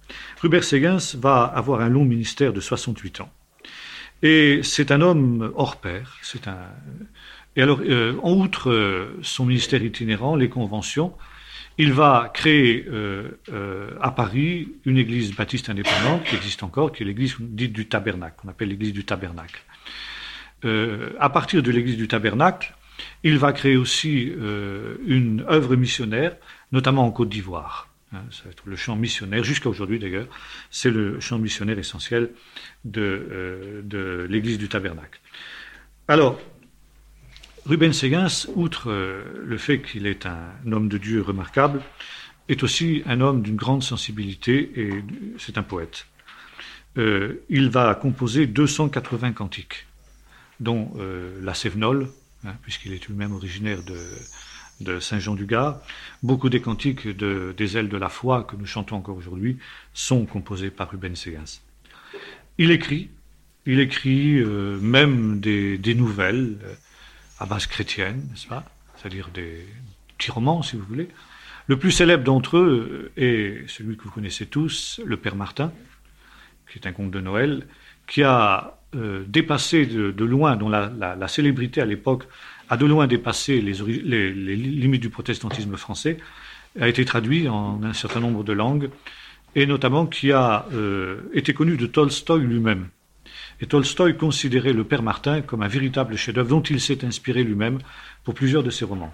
Rubens Séguin va avoir un long ministère de soixante-huit ans. Et c'est un homme hors pair. C'est un... Et alors, euh, en outre euh, son ministère itinérant, les conventions, il va créer euh, euh, à Paris une église baptiste indépendante qui existe encore, qui est l'église dite du Tabernacle, qu'on appelle l'église du Tabernacle. Euh, à partir de l'église du Tabernacle, il va créer aussi euh, une œuvre missionnaire, notamment en Côte d'Ivoire. Hein, ça va être le chant missionnaire, jusqu'à aujourd'hui d'ailleurs, c'est le chant missionnaire essentiel de, euh, de l'église du Tabernacle. Alors, Rubens Séguin, outre euh, le fait qu'il est un homme de Dieu remarquable, est aussi un homme d'une grande sensibilité et c'est un poète. Euh, il va composer deux cent quatre-vingts cantiques, dont euh, la Cévenole, hein, puisqu'il est lui-même originaire de, de Saint-Jean-du-Gard. Beaucoup des cantiques de, des ailes de la foi que nous chantons encore aujourd'hui sont composés par Rubens Séguin. Il écrit, il écrit euh, même des, des nouvelles euh, à base chrétienne, n'est-ce pas ? C'est-à-dire des petits romans, si vous voulez. Le plus célèbre d'entre eux est celui que vous connaissez tous, le Père Martin, qui est un conte de Noël, qui a euh, dépassé de, de loin, dont la, la, la célébrité à l'époque a de loin dépassé les, les, les limites du protestantisme français, a été traduit en un certain nombre de langues, et notamment qui a euh, été connu de Tolstoï lui-même. Et Tolstoï considérait le Père Martin comme un véritable chef-d'œuvre dont il s'est inspiré lui-même pour plusieurs de ses romans.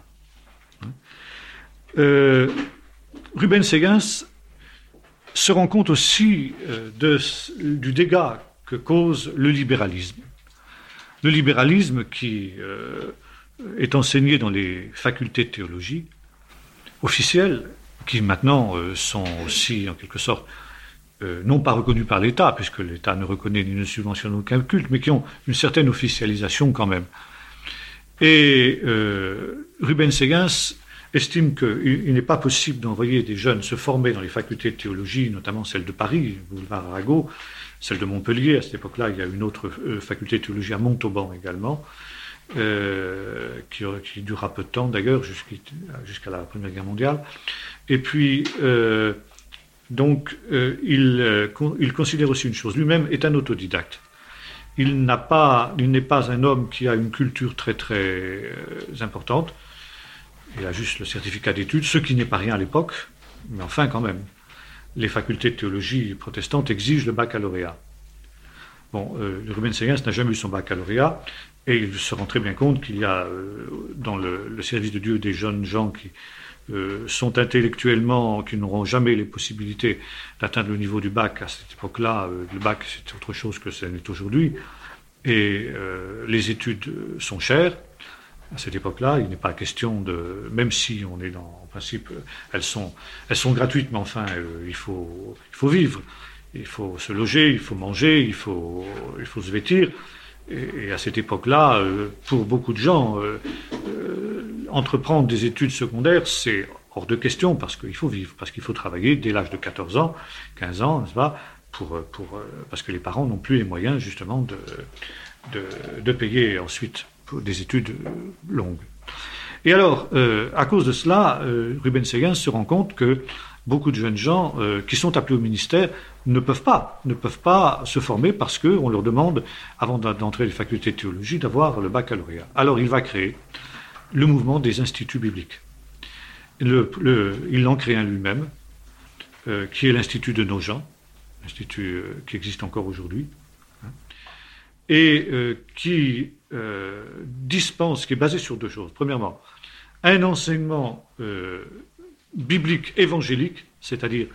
Euh, Rubens Séguin se rend compte aussi euh, de, du dégât que cause le libéralisme. Le libéralisme qui euh, est enseigné dans les facultés de théologie officielles, qui maintenant euh, sont aussi en quelque sorte Euh, non pas reconnus par l'État, puisque l'État ne reconnaît ni ne subventionne aucun culte, mais qui ont une certaine officialisation quand même. Et euh, Rubens Séguin estime qu'il il n'est pas possible d'envoyer des jeunes se former dans les facultés de théologie, notamment celle de Paris, boulevard Arago, celle de Montpellier. À cette époque-là, il y a une autre euh, faculté de théologie à Montauban également, euh, qui, qui durera peu de temps d'ailleurs, jusqu'à la Première Guerre mondiale. Et puis... Euh, Donc, euh, il, euh, con, il considère aussi une chose. Lui-même est un autodidacte. Il n'a pas, il n'est pas un homme qui a une culture très très euh, importante. Il a juste le certificat d'études, ce qui n'est pas rien à l'époque, mais enfin quand même. Les facultés de théologie protestantes exigent le baccalauréat. Bon, euh, Rubens Séguin n'a jamais eu son baccalauréat, et il se rend très bien compte qu'il y a euh, dans le, le service de Dieu des jeunes gens qui Euh, sont intellectuellement, qui n'auront jamais les possibilités d'atteindre le niveau du bac. À cette époque-là, euh, le bac, c'est autre chose que ce n'est aujourd'hui. Et euh, les études sont chères. À cette époque-là, il n'est pas question de... Même si on est dans... En principe, elles sont, elles sont gratuites, mais enfin, euh, il faut, il faut vivre. Il faut se loger, il faut manger, il faut, il faut se vêtir. Et, et à cette époque-là, euh, pour beaucoup de gens... Euh, euh, entreprendre des études secondaires, c'est hors de question parce qu'il faut vivre, parce qu'il faut travailler dès l'âge de quatorze ans, quinze ans, n'est-ce pas, pour, pour, parce que les parents n'ont plus les moyens justement de, de, de payer ensuite pour des études longues. Et alors, euh, à cause de cela, euh, Rubens Séguin se rend compte que beaucoup de jeunes gens euh, qui sont appelés au ministère ne peuvent pas, ne peuvent pas se former parce qu'on leur demande, avant d'entrer dans les facultés de théologie, d'avoir le baccalauréat. Alors il va créer le mouvement des instituts bibliques. Le, le, il en crée un lui-même, euh, qui est l'Institut de Nogent, institut euh, qui existe encore aujourd'hui, hein, et euh, qui euh, dispense, qui est basé sur deux choses. Premièrement, un enseignement euh, biblique évangélique, c'est-à-dire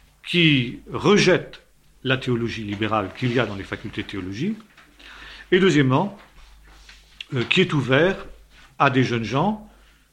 qui rejette la théologie libérale qu'il y a dans les facultés de théologie, et deuxièmement, euh, qui est ouvert à des jeunes gens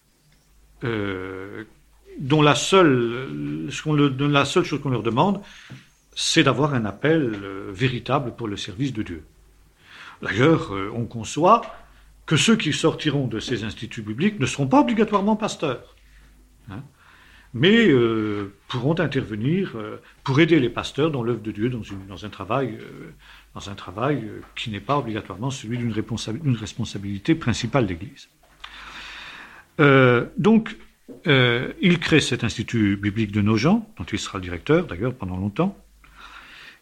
euh, dont la seule, ce qu'on le, la seule chose qu'on leur demande, c'est d'avoir un appel euh, véritable pour le service de Dieu. D'ailleurs, euh, on conçoit que ceux qui sortiront de ces instituts bibliques ne seront pas obligatoirement pasteurs, hein, mais euh, pourront intervenir euh, pour aider les pasteurs dans l'œuvre de Dieu, dans, une, dans un travail, euh, dans un travail euh, qui n'est pas obligatoirement celui d'une responsabilité, responsabilité principale d'Église. Euh, donc, euh, il crée cet institut biblique de Nogent, dont il sera le directeur d'ailleurs pendant longtemps,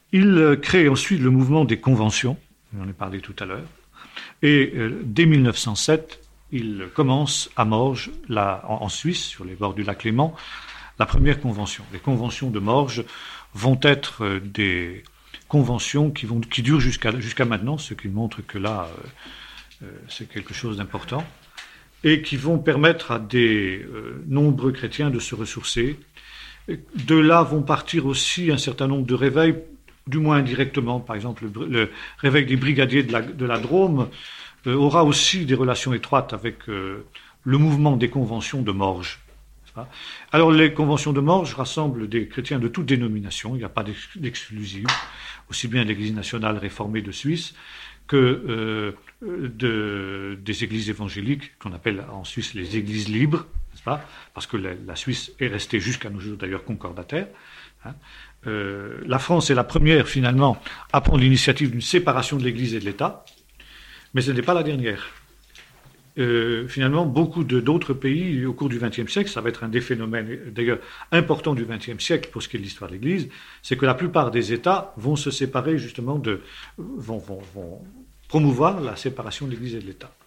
Il crée ensuite le mouvement des conventions, j'en ai parlé tout à l'heure, et euh, dès mille neuf cent sept, il commence à Morges, là, en, en Suisse, sur les bords du lac Léman, la première convention. Les conventions de Morges vont être euh, des conventions qui, vont, qui durent jusqu'à jusqu'à maintenant, ce qui montre que là, euh, euh, c'est quelque chose d'important, et qui vont permettre à des euh, nombreux chrétiens de se ressourcer. De là vont partir aussi un certain nombre de réveils, du moins indirectement. Par exemple, le, le réveil des brigadiers de la, de la Drôme euh, aura aussi des relations étroites avec euh, le mouvement des conventions de Morges. Alors, les conventions de Morges rassemblent des chrétiens de toutes dénominations, il n'y a pas d'exclusive, aussi bien l'Église nationale réformée de Suisse que euh, de, des églises évangéliques, qu'on appelle en Suisse les églises libres, n'est-ce pas? Parce que la, la Suisse est restée jusqu'à nos jours d'ailleurs concordataire. Hein. Euh, la France est la première finalement à prendre l'initiative d'une séparation de l'Église et de l'État, mais ce n'est pas la dernière. Euh, finalement, beaucoup de, d'autres pays, au cours du vingtième siècle, ça va être un des phénomènes, d'ailleurs, importants du vingtième siècle pour ce qui est de l'histoire de l'Église, c'est que la plupart des États vont se séparer, justement, de, vont, vont, vont promouvoir la séparation de l'Église et de l'État.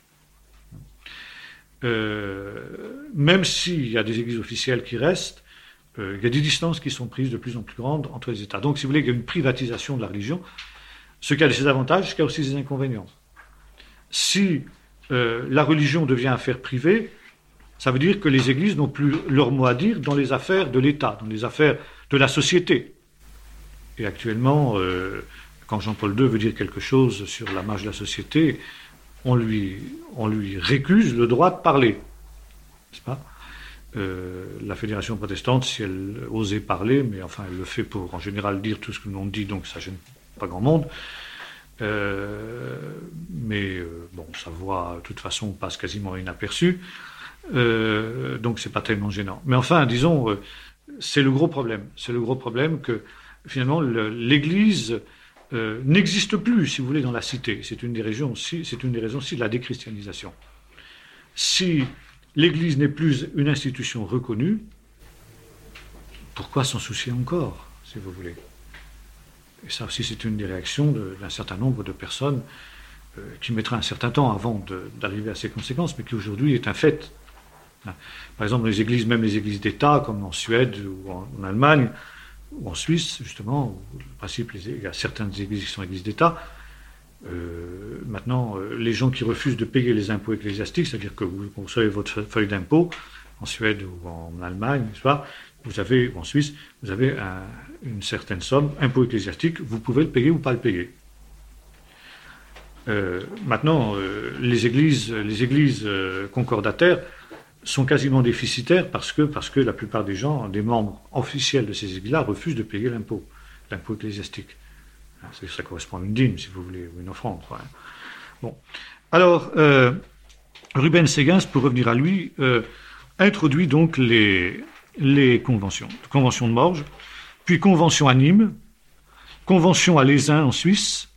Euh, même s'il y a des églises officielles qui restent, euh, il y a des distances qui sont prises de plus en plus grandes entre les États. Donc, si vous voulez, il y a une privatisation de la religion, ce qui a ses avantages, ce qui a aussi ses inconvénients. Si Euh, la religion devient affaire privée, ça veut dire que les églises n'ont plus leur mot à dire dans les affaires de l'État, dans les affaires de la société. Et actuellement, euh, quand Jean-Paul deux veut dire quelque chose sur la marche de la société, on lui, on lui récuse le droit de parler. N'est-ce pas? Euh, la Fédération protestante, si elle osait parler, mais enfin elle le fait pour en général dire tout ce que l'on dit, donc ça gêne pas grand monde. Euh, mais euh, bon, sa voix, de toute façon, passe quasiment inaperçue, euh, donc c'est pas tellement gênant. Mais enfin, disons, euh, c'est le gros problème. C'est le gros problème que, finalement, le, l'Église euh, n'existe plus, si vous voulez, dans la cité. C'est une des raisons aussi, c'est une des raisons aussi de la déchristianisation. Si l'Église n'est plus une institution reconnue, pourquoi s'en soucier encore, si vous voulez? Et ça aussi, c'est une des réactions de, d'un certain nombre de personnes euh, qui mettra un certain temps avant de, d'arriver à ces conséquences, mais qui aujourd'hui est un fait. Hein. Par exemple, les églises, même les églises d'État, comme en Suède ou en, en Allemagne, ou en Suisse, justement, où le principe, les, il y a certaines églises qui sont églises d'État. Euh, maintenant, euh, les gens qui refusent de payer les impôts ecclésiastiques, c'est-à-dire que vous, vous recevez votre feuille d'impôt, en Suède ou en Allemagne, n'est-ce pas? Vous avez, ou en Suisse, vous avez un, une certaine somme, impôt ecclésiastique, vous pouvez le payer ou pas le payer. Euh, maintenant, euh, les églises, les églises euh, concordataires sont quasiment déficitaires parce que, parce que la plupart des gens, des membres officiels de ces églises-là, refusent de payer l'impôt, l'impôt ecclésiastique. Ça, ça correspond à une dîme, si vous voulez, ou une offrande. Ouais. Bon. Alors, euh, Ruben Séguin, pour revenir à lui, euh, introduit donc les, les conventions. Convention de Morges, puis convention à Nîmes, convention à Lézin en Suisse,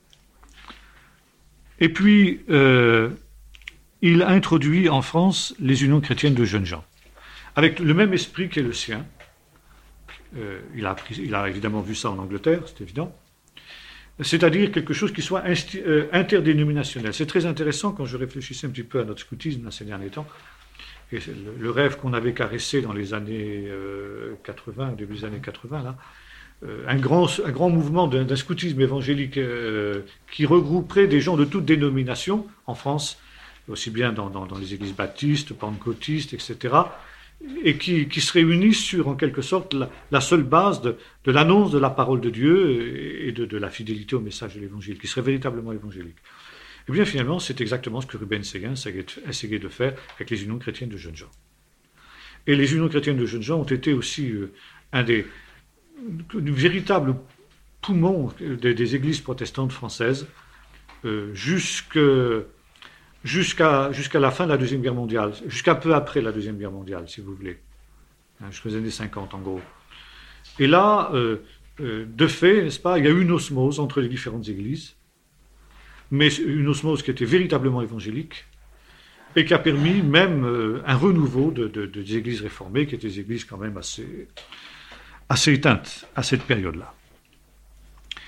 et puis euh, il introduit en France les unions chrétiennes de jeunes gens, avec le même esprit qu'est le sien. Euh, il, a appris, il a évidemment vu ça en Angleterre, c'est évident. C'est-à-dire quelque chose qui soit insti- euh, interdénominationnel. C'est très intéressant quand je réfléchissais un petit peu à notre scoutisme ces derniers temps. Et le, le rêve qu'on avait caressé dans les années euh, quatre-vingts, au début des années quatre-vingts, là, euh, un, grand, un grand mouvement d'un, d'un scoutisme évangélique euh, qui regrouperait des gens de toutes dénominations en France, aussi bien dans, dans, dans les églises baptistes, pentecôtistes, et cetera, et qui, qui se réunissent sur, en quelque sorte, la, la seule base de, de l'annonce de la parole de Dieu et de, de la fidélité au message de l'Évangile, qui serait véritablement évangélique. Eh bien, finalement, c'est exactement ce que Ruben Séguin essayait de faire avec les unions chrétiennes de jeunes gens. Et les unions chrétiennes de jeunes gens ont été aussi euh, un des véritables poumons des, des églises protestantes françaises euh, jusque, jusqu'à, jusqu'à la fin de la Deuxième Guerre mondiale, jusqu'à peu après la Deuxième Guerre mondiale, si vous voulez, hein, jusqu'aux années cinquante en gros. Et là, euh, euh, de fait, n'est-ce pas, il y a eu une osmose entre les différentes églises, mais une osmose qui était véritablement évangélique et qui a permis même euh, un renouveau de, de, de, des églises réformées, qui étaient des églises quand même assez, assez éteintes à cette période-là.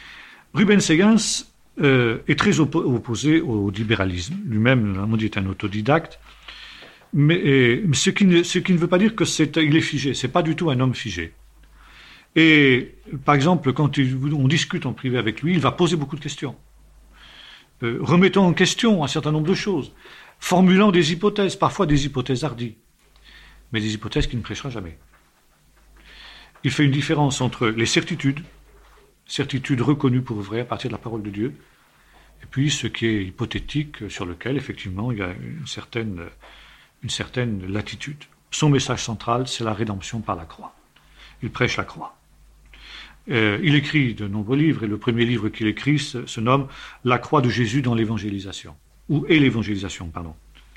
Rubens-Séguins euh, est très oppo- opposé au libéralisme. Lui-même, on dit, est un autodidacte. Mais et, ce, qui ne, ce qui ne veut pas dire que c'est, il est figé. C'est pas du tout un homme figé. Et par exemple, quand il, on discute en privé avec lui, il va poser beaucoup de questions, euh, remettant en question un certain nombre de choses, formulant des hypothèses, parfois des hypothèses hardies, mais des hypothèses qu'il ne prêchera jamais. Il fait une différence entre les certitudes, certitudes reconnues pour vraies à partir de la parole de Dieu, et puis ce qui est hypothétique, sur lequel effectivement il y a une certaine, une certaine latitude. Son message central, c'est la rédemption par la croix. Il prêche la croix. Euh, il écrit de nombreux livres, et le premier livre qu'il écrit se, se nomme « La croix de Jésus dans l'évangélisation », ou « Et l'évangélisation », pardon.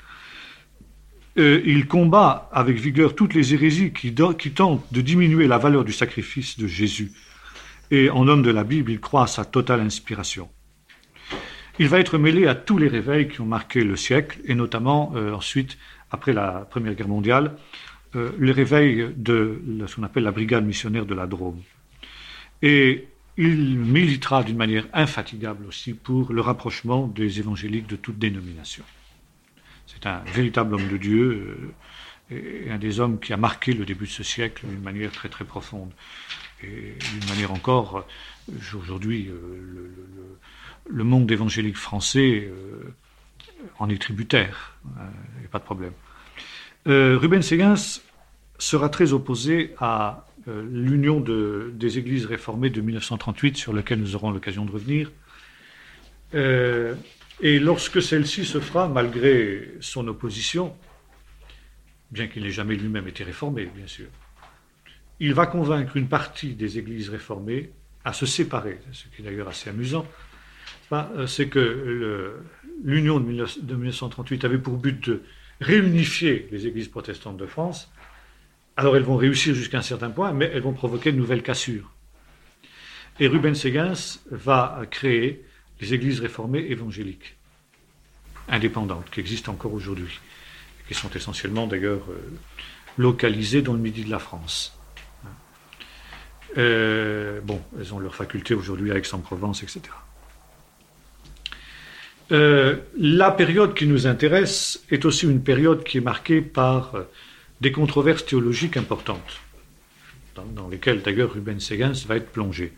Euh, il combat avec vigueur toutes les hérésies qui, do, qui tentent de diminuer la valeur du sacrifice de Jésus. Et en homme de la Bible, il croit à sa totale inspiration. Il va être mêlé à tous les réveils qui ont marqué le siècle, et notamment euh, ensuite, après la Première Guerre mondiale, euh, le réveil de ce qu'on appelle la brigade missionnaire de la Drôme. Et il militera d'une manière infatigable aussi pour le rapprochement des évangéliques de toute dénomination. C'est un véritable homme de Dieu euh, et un des hommes qui a marqué le début de ce siècle d'une manière très très profonde. Et d'une manière encore, euh, aujourd'hui, euh, le, le, le monde évangélique français euh, en est tributaire, il n'y a pas de problème. Euh, Rubens-Séguins sera très opposé à euh, l'union de, des églises réformées de mille neuf cent trente-huit, sur laquelle nous aurons l'occasion de revenir. Euh, et lorsque celle-ci se fera, malgré son opposition, bien qu'il n'ait jamais lui-même été réformé, bien sûr, il va convaincre une partie des églises réformées à se séparer, ce qui est d'ailleurs assez amusant. C'est que le, l'union de mille neuf cent trente-huit avait pour but de réunifier les églises protestantes de France. Alors elles vont réussir jusqu'à un certain point, mais elles vont provoquer de nouvelles cassures. Et Rubens-Séguins va créer les églises réformées évangéliques, indépendantes, qui existent encore aujourd'hui, qui sont essentiellement d'ailleurs euh, localisées dans le midi de la France. Euh, bon, elles ont leur faculté aujourd'hui à Aix-en-Provence, et cetera. Euh, la période qui nous intéresse est aussi une période qui est marquée par euh, des controverses théologiques importantes, dans, dans lesquelles d'ailleurs Rubens-Séguins va être plongé.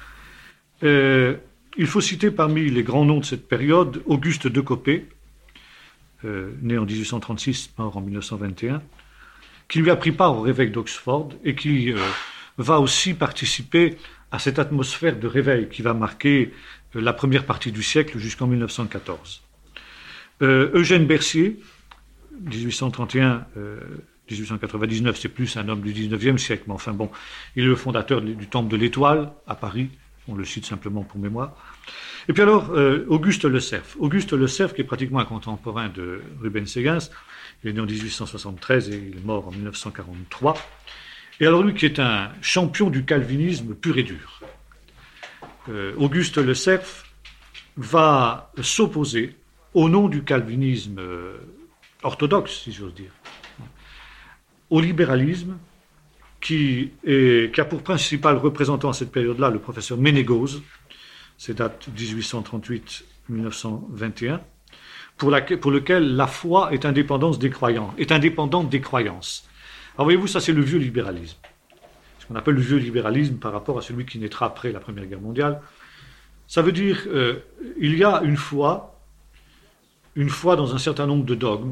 Euh, il faut citer parmi les grands noms de cette période Auguste de Coppet, euh, né en dix-huit cent trente-six, mort en mille neuf cent vingt et un, qui lui a pris part au réveil d'Oxford et qui euh, va aussi participer à cette atmosphère de réveil qui va marquer euh, la première partie du siècle jusqu'en mille neuf cent quatorze. Euh, Eugène Bercier, dix-huit cent trente et un, euh, dix-huit cent quatre-vingt-dix-neuf, c'est plus un homme du dix-neuvième siècle, mais enfin bon, il est le fondateur du Temple de l'Étoile à Paris, on le cite simplement pour mémoire. Et puis alors, euh, Auguste Le Cerf. Auguste Le Cerf, qui est pratiquement un contemporain de Rubens-Séguins, il est né en dix-huit cent soixante-treize et il est mort en mille neuf cent quarante-trois. Et alors lui qui est un champion du calvinisme pur et dur. Euh, Auguste Le Cerf va s'opposer au nom du calvinisme euh, orthodoxe, si j'ose dire, au libéralisme qui, est, qui a pour principal représentant à cette période-là le professeur Ménégoz, c'est date dix-huit cent trente-huit à mille neuf cent vingt et un, pour, la, pour lequel la foi est indépendante des croyants, est indépendante des croyances. Alors voyez-vous, ça c'est le vieux libéralisme. Ce qu'on appelle le vieux libéralisme par rapport à celui qui naîtra après la Première Guerre mondiale. Ça veut dire euh, il y a une foi, une foi dans un certain nombre de dogmes,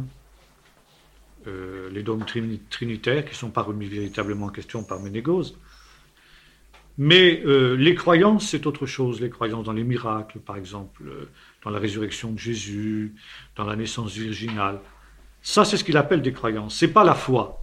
euh, les dogmes trinitaires qui ne sont pas remis véritablement en question par Ménégoz. Mais euh, les croyances, c'est autre chose. Les croyances dans les miracles, par exemple, euh, dans la résurrection de Jésus, dans la naissance virginale. Ça, c'est ce qu'il appelle des croyances. Ce n'est pas la foi.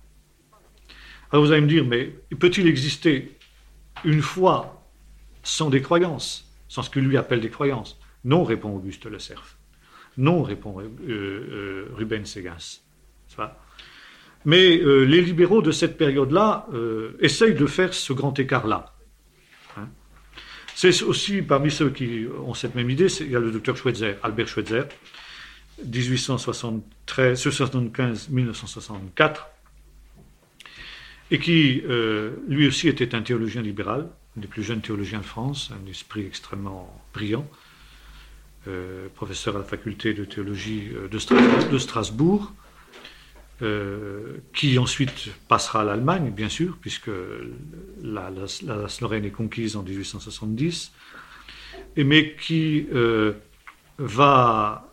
Alors vous allez me dire, mais peut-il exister une foi sans des croyances, sans ce que lui appelle des croyances? Non, répond Auguste Le Cerf. Non, répond euh, euh, Rubens-Séguins. Mais euh, les libéraux de cette période-là euh, essayent de faire ce grand écart-là. Hein. C'est aussi, parmi ceux qui ont cette même idée, il y a le docteur Schweitzer, Albert Schweitzer, dix-huit cent soixante-treize, soixante-quinze à mille neuf cent soixante-quatre, et qui, euh, lui aussi, était un théologien libéral, un des plus jeunes théologiens de France, un esprit extrêmement brillant, euh, professeur à la faculté de théologie de Strasbourg, de Strasbourg euh, qui ensuite passera à l'Allemagne, bien sûr, puisque l'Alsace-Lorraine est conquise en dix-huit cent soixante-dix, et, mais qui euh, va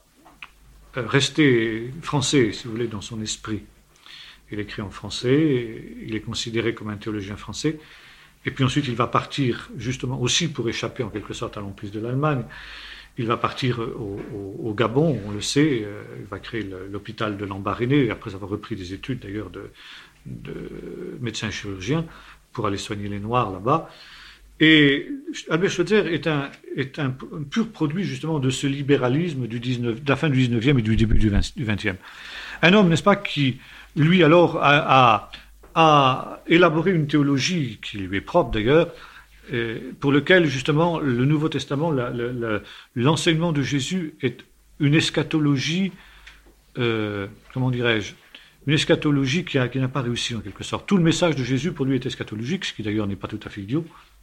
rester français, si vous voulez, dans son esprit. Il écrit en français, il est considéré comme un théologien français, et puis ensuite il va partir justement aussi pour échapper en quelque sorte à l'emprise de l'Allemagne. Il va partir au, au, au Gabon, on le sait, euh, il va créer l'hôpital de Lambaréné, après avoir repris des études d'ailleurs de, de médecin chirurgien, pour aller soigner les Noirs là-bas. Et Albert Schweitzer est un, est un, un pur produit justement de ce libéralisme du dix-neuvième, de la fin du dix-neuvième et du début du vingtième. Un homme, n'est-ce pas, qui, lui alors, a, a, a élaboré une théologie qui lui est propre d'ailleurs, pour lequel justement le Nouveau Testament, la, la, l'enseignement de Jésus est une eschatologie, euh, comment dirais-je, une eschatologie qui, a, qui n'a pas réussi en quelque sorte. Tout le message de Jésus pour lui est eschatologique, ce qui d'ailleurs n'est pas tout à fait idiot.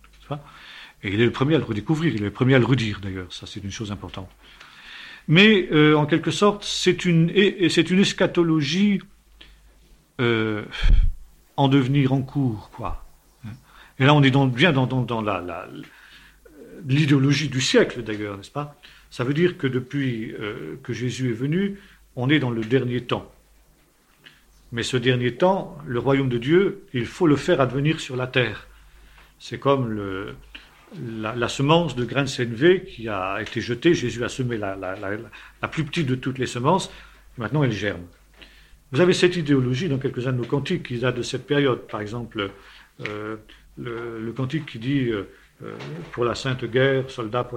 Et il est le premier à le redécouvrir, il est le premier à le redire d'ailleurs, ça c'est une chose importante. Mais euh, en quelque sorte, c'est une, c'est une eschatologie euh, en devenir, en cours, quoi. Et là on est dans, bien dans, dans, dans la, la, l'idéologie du siècle d'ailleurs, n'est-ce pas? Ça veut dire que depuis euh, que Jésus est venu, on est dans le dernier temps. Mais ce dernier temps, le royaume de Dieu, il faut le faire advenir sur la terre. C'est comme le, la, la semence de grain de sénévé qui a été jetée. Jésus a semé la, la, la, la plus petite de toutes les semences. Et maintenant, elle germe. Vous avez cette idéologie dans quelques-uns de nos cantiques qui datent de cette période. Par exemple, euh, le, le cantique qui dit euh, « Pour la sainte guerre, soldats pour... »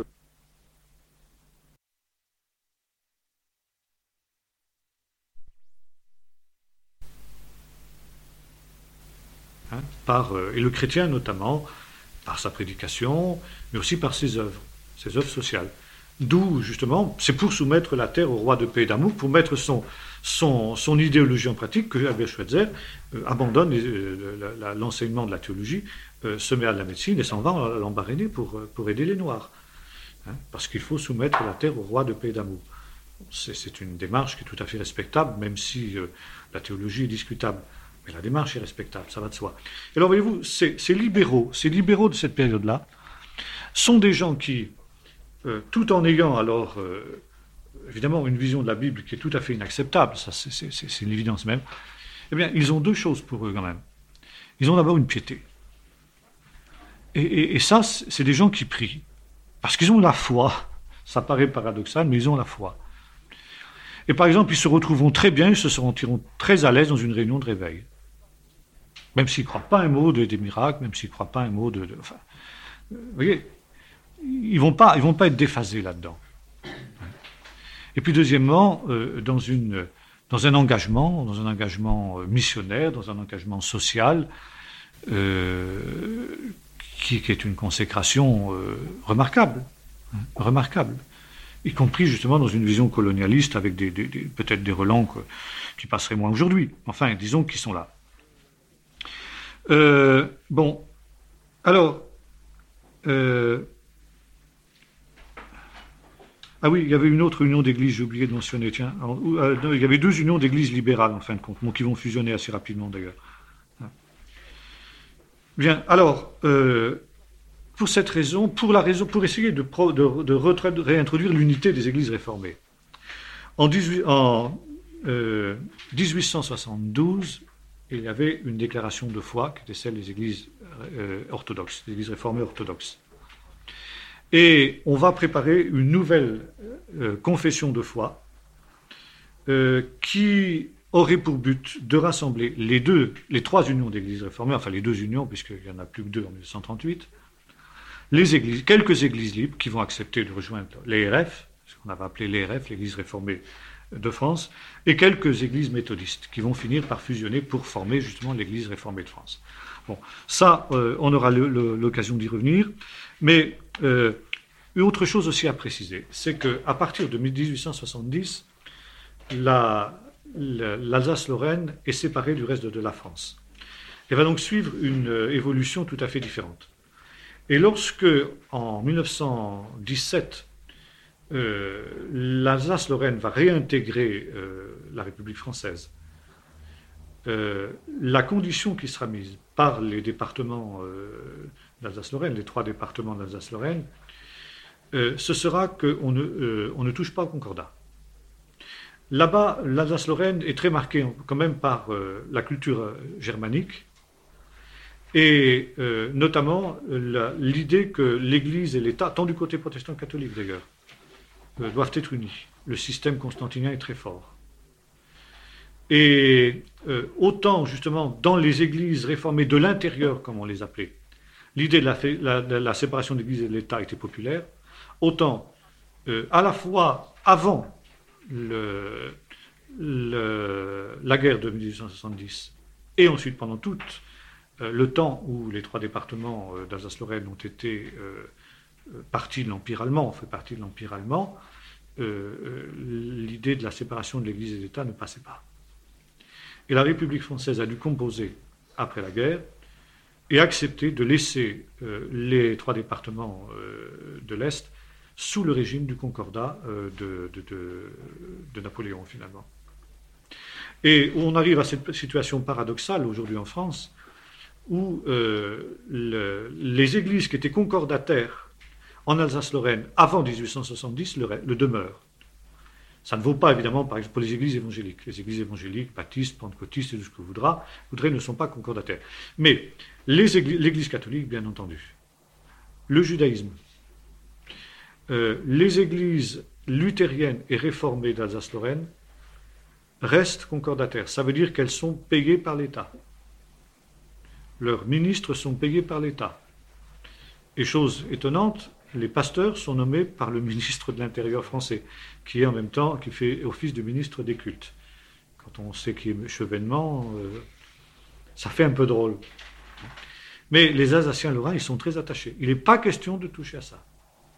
Hein, par, euh, et le chrétien notamment, par sa prédication, mais aussi par ses œuvres, ses œuvres sociales. D'où, justement, c'est pour soumettre la terre au roi de paix et d'amour, pour mettre son, son, son idéologie en pratique, que Albert Schweitzer euh, abandonne euh, l'enseignement de la théologie, euh, se met à la médecine et s'en va à Lambaréné pour, pour aider les Noirs. Hein, parce qu'il faut soumettre la terre au roi de paix et d'amour. C'est une démarche qui est tout à fait respectable, même si euh, la théologie est discutable. Mais la démarche est respectable, ça va de soi. Et alors, voyez-vous, ces, ces libéraux, ces libéraux de cette période-là, sont des gens qui, euh, tout en ayant alors, euh, évidemment, une vision de la Bible qui est tout à fait inacceptable, ça c'est une évidence même, eh bien, ils ont deux choses pour eux quand même. Ils ont d'abord une piété. Et, et, et ça, c'est des gens qui prient. Parce qu'ils ont la foi. Ça paraît paradoxal, mais ils ont la foi. Et par exemple, ils se retrouveront très bien, ils se sentiront très à l'aise dans une réunion de réveil. Même s'ils ne croient pas un mot de, des miracles, même s'ils ne croient pas un mot de... de enfin, vous voyez, ils ne vont pas, ils vont pas être déphasés là-dedans. Et puis deuxièmement, euh, dans, une, dans un engagement, dans un engagement missionnaire, dans un engagement social, euh, qui, qui est une consécration euh, remarquable, hein, remarquable. Y compris justement dans une vision colonialiste avec des, des, des, peut-être des relents que, qui passeraient moins aujourd'hui. Enfin, disons qu'ils sont là. Euh, bon, alors, euh, ah oui, il y avait une autre union d'églises, j'ai oublié de mentionner, tiens, alors, euh, il y avait deux unions d'églises libérales en fin de compte, bon, qui vont fusionner assez rapidement d'ailleurs. Bien, alors, euh, pour cette raison, pour la raison, pour essayer de, pro, de, de, de réintroduire l'unité des églises réformées. En, dix-huit, en euh, dix-huit cent soixante-douze, il y avait une déclaration de foi qui était celle des églises euh, orthodoxes, des églises réformées orthodoxes. Et on va préparer une nouvelle euh, confession de foi euh, qui aurait pour but de rassembler les deux, les trois unions d'églises réformées, enfin les deux unions, puisqu'il n'y en a plus que deux en mille neuf cent trente-huit, les églises, quelques églises libres qui vont accepter de rejoindre l'E R F, ce qu'on avait appelé l'E R F, l'Église réformée de France, et quelques églises méthodistes qui vont finir par fusionner pour former justement l'Église réformée de France. Bon, ça, euh, on aura l'occasion d'y revenir, mais euh, une autre chose aussi à préciser, c'est qu'à partir de dix-huit cent soixante-dix, l'Alsace-Lorraine la, est séparée du reste de, de la France. Elle va donc suivre une euh, évolution tout à fait différente. Et lorsque, en mille neuf cent dix-sept, euh, l'Alsace-Lorraine va réintégrer euh, la République française, euh, la condition qui sera mise par les départements euh, d'Alsace-Lorraine, les trois départements d'Alsace-Lorraine, euh, ce sera qu'on ne, euh, on ne touche pas au concordat. Là-bas, l'Alsace-Lorraine est très marquée quand même par euh, la culture germanique, et euh, notamment la, l'idée que l'Église et l'État, tant du côté protestant que catholique d'ailleurs, euh, doivent être unis. Le système constantinien est très fort. Et euh, autant justement dans les églises réformées de l'intérieur, comme on les appelait, l'idée de la, la, de la séparation de l'Église et de l'État était populaire, autant euh, à la fois avant le, le, la guerre de mille huit cent soixante-dix et ensuite pendant toute le temps où les trois départements d'Alsace-Lorraine ont été euh, partie de l'Empire allemand, fait partie de l'Empire allemand, euh, l'idée de la séparation de l'Église et de l'État ne passait pas. Et la République française a dû composer après la guerre et accepter de laisser euh, les trois départements euh, de l'Est sous le régime du Concordat euh, de, de, de, de Napoléon, finalement. Et on arrive à cette situation paradoxale aujourd'hui en France, où euh, le, les églises qui étaient concordataires en Alsace-Lorraine avant mille huit cent soixante-dix le, le demeurent. Ça ne vaut pas évidemment par exemple pour les églises évangéliques. Les églises évangéliques, baptistes, pentecôtistes et tout ce que vous voudrez, voudrez ne sont pas concordataires. Mais les églises, l'Église catholique, bien entendu, le judaïsme, euh, les églises luthériennes et réformées d'Alsace-Lorraine restent concordataires. Ça veut dire qu'elles sont payées par l'État. Leurs ministres sont payés par l'État. Et chose étonnante, les pasteurs sont nommés par le ministre de l'Intérieur français, qui est en même temps, qui fait office de ministre des cultes. Quand on sait qui est Chevènement, euh, ça fait un peu drôle. Mais les Alsaciens lorrains, ils sont très attachés. Il n'est pas question de toucher à ça.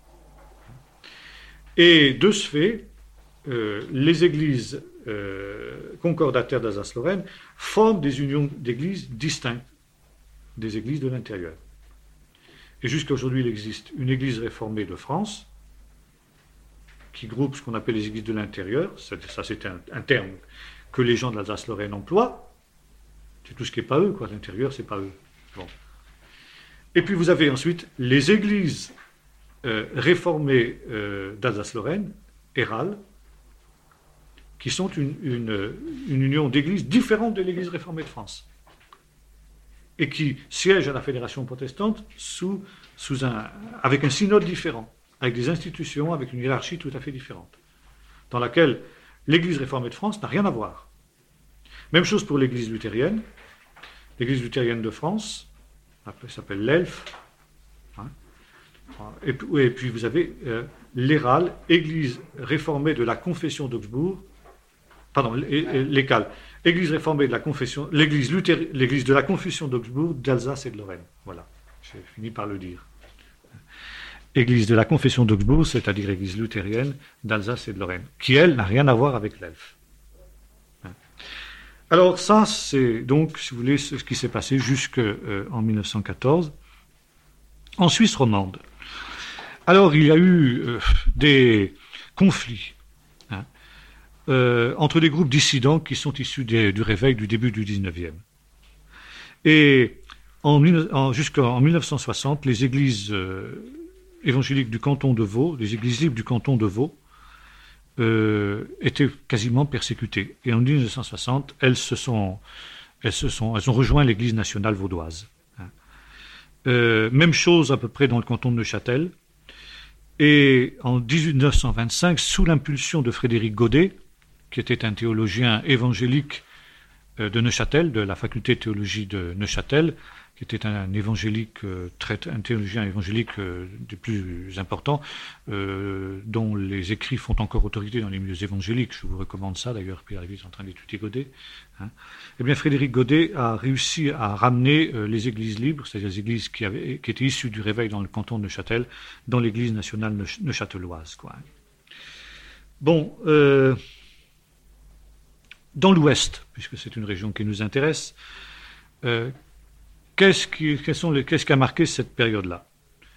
Et de ce fait, euh, les églises euh, concordataires d'Alsace-Lorraine forment des unions d'églises distinctes des églises de l'intérieur. Et jusqu'à aujourd'hui, il existe une église réformée de France qui groupe ce qu'on appelle les églises de l'intérieur. Ça, ça c'est un, un terme que les gens de l'Alsace-Lorraine emploient. C'est tout ce qui n'est pas eux, quoi. L'intérieur, c'est pas eux. Bon. Et puis vous avez ensuite les églises euh, réformées euh, d'Alsace-Lorraine, érales, qui sont une, une, une union d'églises différente de l'église réformée de France, et qui siègent à la Fédération protestante sous, sous un, avec un synode différent, avec des institutions, avec une hiérarchie tout à fait différente, dans laquelle l'Église réformée de France n'a rien à voir. Même chose pour l'Église luthérienne. L'Église luthérienne de France, après s'appelle l'E L F, hein, et, et puis vous avez euh, l'Érale, Église réformée de la Confession d'Augsbourg, pardon, l'É C A L, Église réformée de la Confession, l'Église, Luthér, l'Église de la Confession d'Augsbourg, d'Alsace et de Lorraine. Voilà, j'ai fini par le dire. Église de la Confession d'Augsbourg, c'est-à-dire Église luthérienne d'Alsace et de Lorraine, qui, elle, n'a rien à voir avec l'E L F. Alors ça, c'est donc, si vous voulez, ce qui s'est passé jusqu'en euh, mille neuf cent quatorze, en Suisse romande. Alors, il y a eu euh, des conflits hein, euh, entre des groupes dissidents qui sont issus des, du réveil du début du dix-neuvième. Et en, en, jusqu'en mille neuf cent soixante, les églises euh, évangéliques du canton de Vaud, les églises libres du canton de Vaud, euh, étaient quasiment persécutées. Et en mille neuf cent soixante, elles, se sont, elles, se sont, elles ont rejoint l'église nationale vaudoise. Hein. Euh, même chose à peu près dans le canton de Neuchâtel. Et en mille neuf cent vingt-cinq, sous l'impulsion de Frédéric Godet, qui était un théologien évangélique de Neuchâtel, de la faculté de théologie de Neuchâtel, qui était un évangélique, très, un théologien évangélique des plus importants, euh, dont les écrits font encore autorité dans les milieux évangéliques. Je vous recommande ça, d'ailleurs, Pierre Lévy est en train d'étudier Godet. Hein. Eh bien, Frédéric Godet a réussi à ramener euh, les églises libres, c'est-à-dire les églises qui, avaient, qui étaient issues du réveil dans le canton de Neuchâtel, dans l'église nationale neuchâteloise, quoi. Bon, euh, dans l'Ouest, puisque c'est une région qui nous intéresse, euh, Qu'est-ce qui, quels sont les, qu'est-ce qui a marqué cette période-là?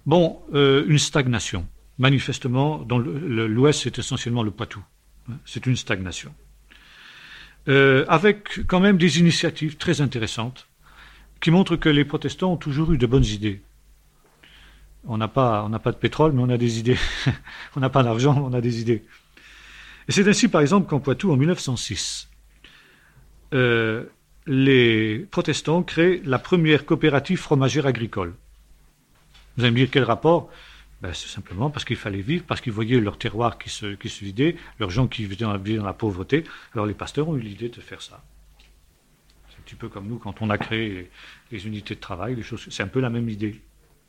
Bon, euh, une stagnation. Manifestement, dans l'Ouest, c'est essentiellement le Poitou. C'est une stagnation. Euh, avec quand même des initiatives très intéressantes qui montrent que les protestants ont toujours eu de bonnes idées. On n'a pas, on n'a pas de pétrole, mais on a des idées. On n'a pas d'argent, mais on a des idées. Et c'est ainsi, par exemple, qu'en Poitou, en mille neuf cent six, euh, les protestants créent la première coopérative fromagère agricole. Vous allez me dire quel rapport? Ben, c'est simplement parce qu'il fallait vivre, parce qu'ils voyaient leur terroir qui se, qui se vidait, leurs gens qui vivaient dans, dans la pauvreté. Alors les pasteurs ont eu l'idée de faire ça. C'est un petit peu comme nous, quand on a créé les, les unités de travail, les choses, c'est un peu la même idée.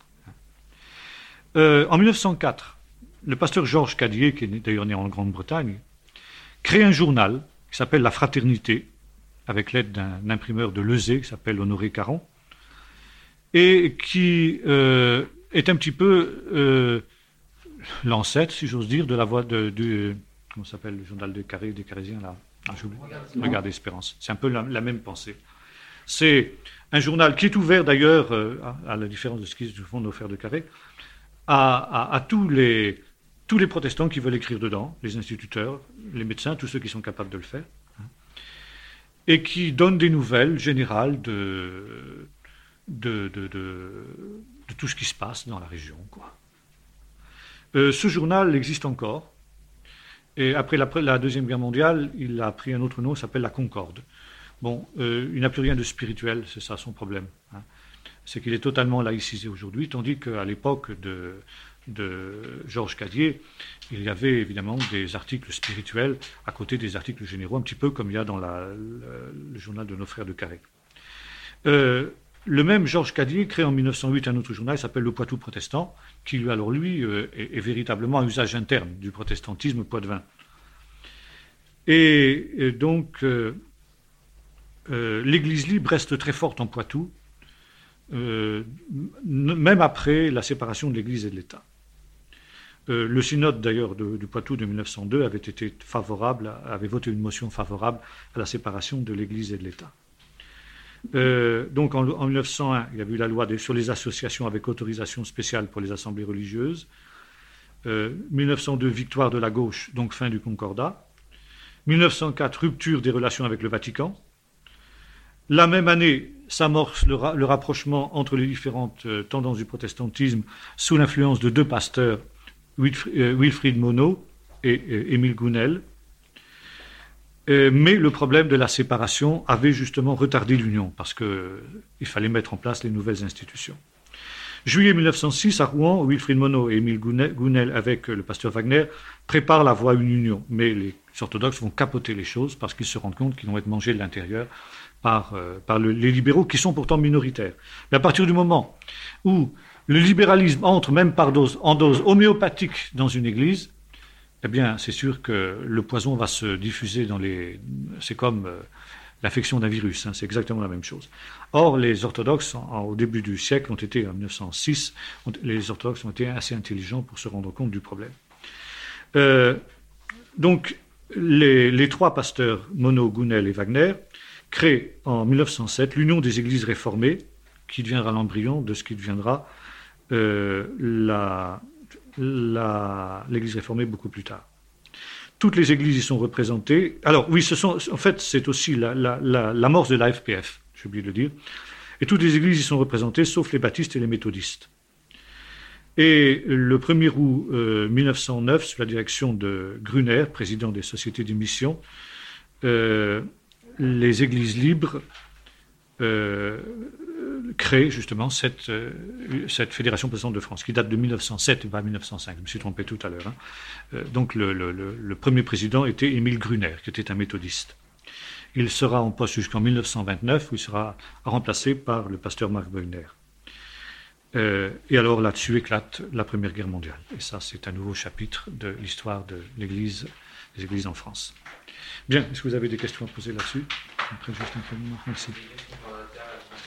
Euh, en mille neuf cent quatre, le pasteur Georges Cadier, qui est d'ailleurs né en Grande-Bretagne, crée un journal qui s'appelle La Fraternité, avec l'aide d'un imprimeur de Lezay qui s'appelle Honoré Caron, et qui euh, est un petit peu euh, l'ancêtre, si j'ose dire, de la voix de, de comment s'appelle le journal des Carré, des Carésiens là, ah, Regard d'Espérance. C'est un peu la, la même pensée. C'est un journal qui est ouvert d'ailleurs, euh, à, à la différence de ce qu'ils font nos frères de Carré, à, à, à tous les tous les protestants qui veulent écrire dedans, les instituteurs, les médecins, tous ceux qui sont capables de le faire, hein, et qui donnent des nouvelles générales de De, de, de, de tout ce qui se passe dans la région, quoi. Euh, ce journal existe encore, et après la, la Deuxième Guerre mondiale, il a pris un autre nom, il s'appelle La Concorde. Bon, euh, il n'a plus rien de spirituel, c'est ça son problème, hein. C'est qu'il est totalement laïcisé aujourd'hui, tandis qu'à l'époque de, de Georges Cadier, il y avait évidemment des articles spirituels à côté des articles généraux, un petit peu comme il y a dans la, le, le journal de nos frères de Carré. Euh, Le même Georges Cadier crée en mille neuf cent huit un autre journal qui s'appelle Le Poitou protestant, qui lui, alors lui, euh, est, est véritablement un usage interne du protestantisme poitevin. Et, et donc, euh, euh, l'Église libre reste très forte en Poitou, euh, même après la séparation de l'Église et de l'État. Euh, le synode, d'ailleurs, du Poitou de mille neuf cent deux avait été favorable, avait voté une motion favorable à la séparation de l'Église et de l'État. Euh, donc en, en mille neuf cent un, il y a eu la loi des, sur les associations avec autorisation spéciale pour les assemblées religieuses. Euh, mille neuf cent deux, victoire de la gauche, donc fin du concordat. mille neuf cent quatre, rupture des relations avec le Vatican. La même année, s'amorce le, ra le rapprochement entre les différentes euh, tendances du protestantisme sous l'influence de deux pasteurs, Wilfried, euh, Wilfried Monod et euh, Émile Gounel. Euh, mais le problème de la séparation avait justement retardé l'union, parce qu'il fallait mettre en place les nouvelles institutions. Juillet mille neuf cent six, à Rouen, Wilfried Monod et Émile Gounel, avec le pasteur Wagner, préparent la voie à une union. Mais les orthodoxes vont capoter les choses, parce qu'ils se rendent compte qu'ils vont être mangés de l'intérieur par, euh, par le, les libéraux, qui sont pourtant minoritaires. Mais à partir du moment où le libéralisme entre, même par dose, en dose homéopathique dans une église, eh bien, c'est sûr que le poison va se diffuser dans les... C'est comme euh, l'infection d'un virus, hein, c'est exactement la même chose. Or, les orthodoxes, en, en, au début du siècle, ont été, en mille neuf cent six, ont, les orthodoxes ont été assez intelligents pour se rendre compte du problème. Euh, donc, les, les trois pasteurs, Monod, Gounel et Wagner, créent en mille neuf cent sept l'Union des Églises réformées, qui deviendra l'embryon de ce qui deviendra euh, la... l'Église réformée beaucoup plus tard. Toutes les églises y sont représentées. Alors oui, ce sont, en fait, c'est aussi l'amorce la, la, la, de l'A F P F, j'ai oublié de le dire. Et toutes les églises y sont représentées, sauf les baptistes et les méthodistes. Et le premier août euh, mille neuf cent neuf, sous la direction de Gruner, président des sociétés de mission, euh, les églises libres euh, créent justement cette, euh, cette Fédération protestante de France, qui date de mille neuf cent sept et pas mille neuf cent cinq. Je me suis trompé tout à l'heure. Hein. Euh, donc le, le, le premier président était Émile Gruner, qui était un méthodiste. Il sera en poste jusqu'en mille neuf cent vingt-neuf, où il sera remplacé par le pasteur Marc Beuner. Euh, et alors là-dessus éclate la Première Guerre mondiale. Et ça, c'est un nouveau chapitre de l'histoire de l'Église, des églises en France. Bien, est-ce que vous avez des questions à poser là-dessus? Après, juste un peu de moment. Merci.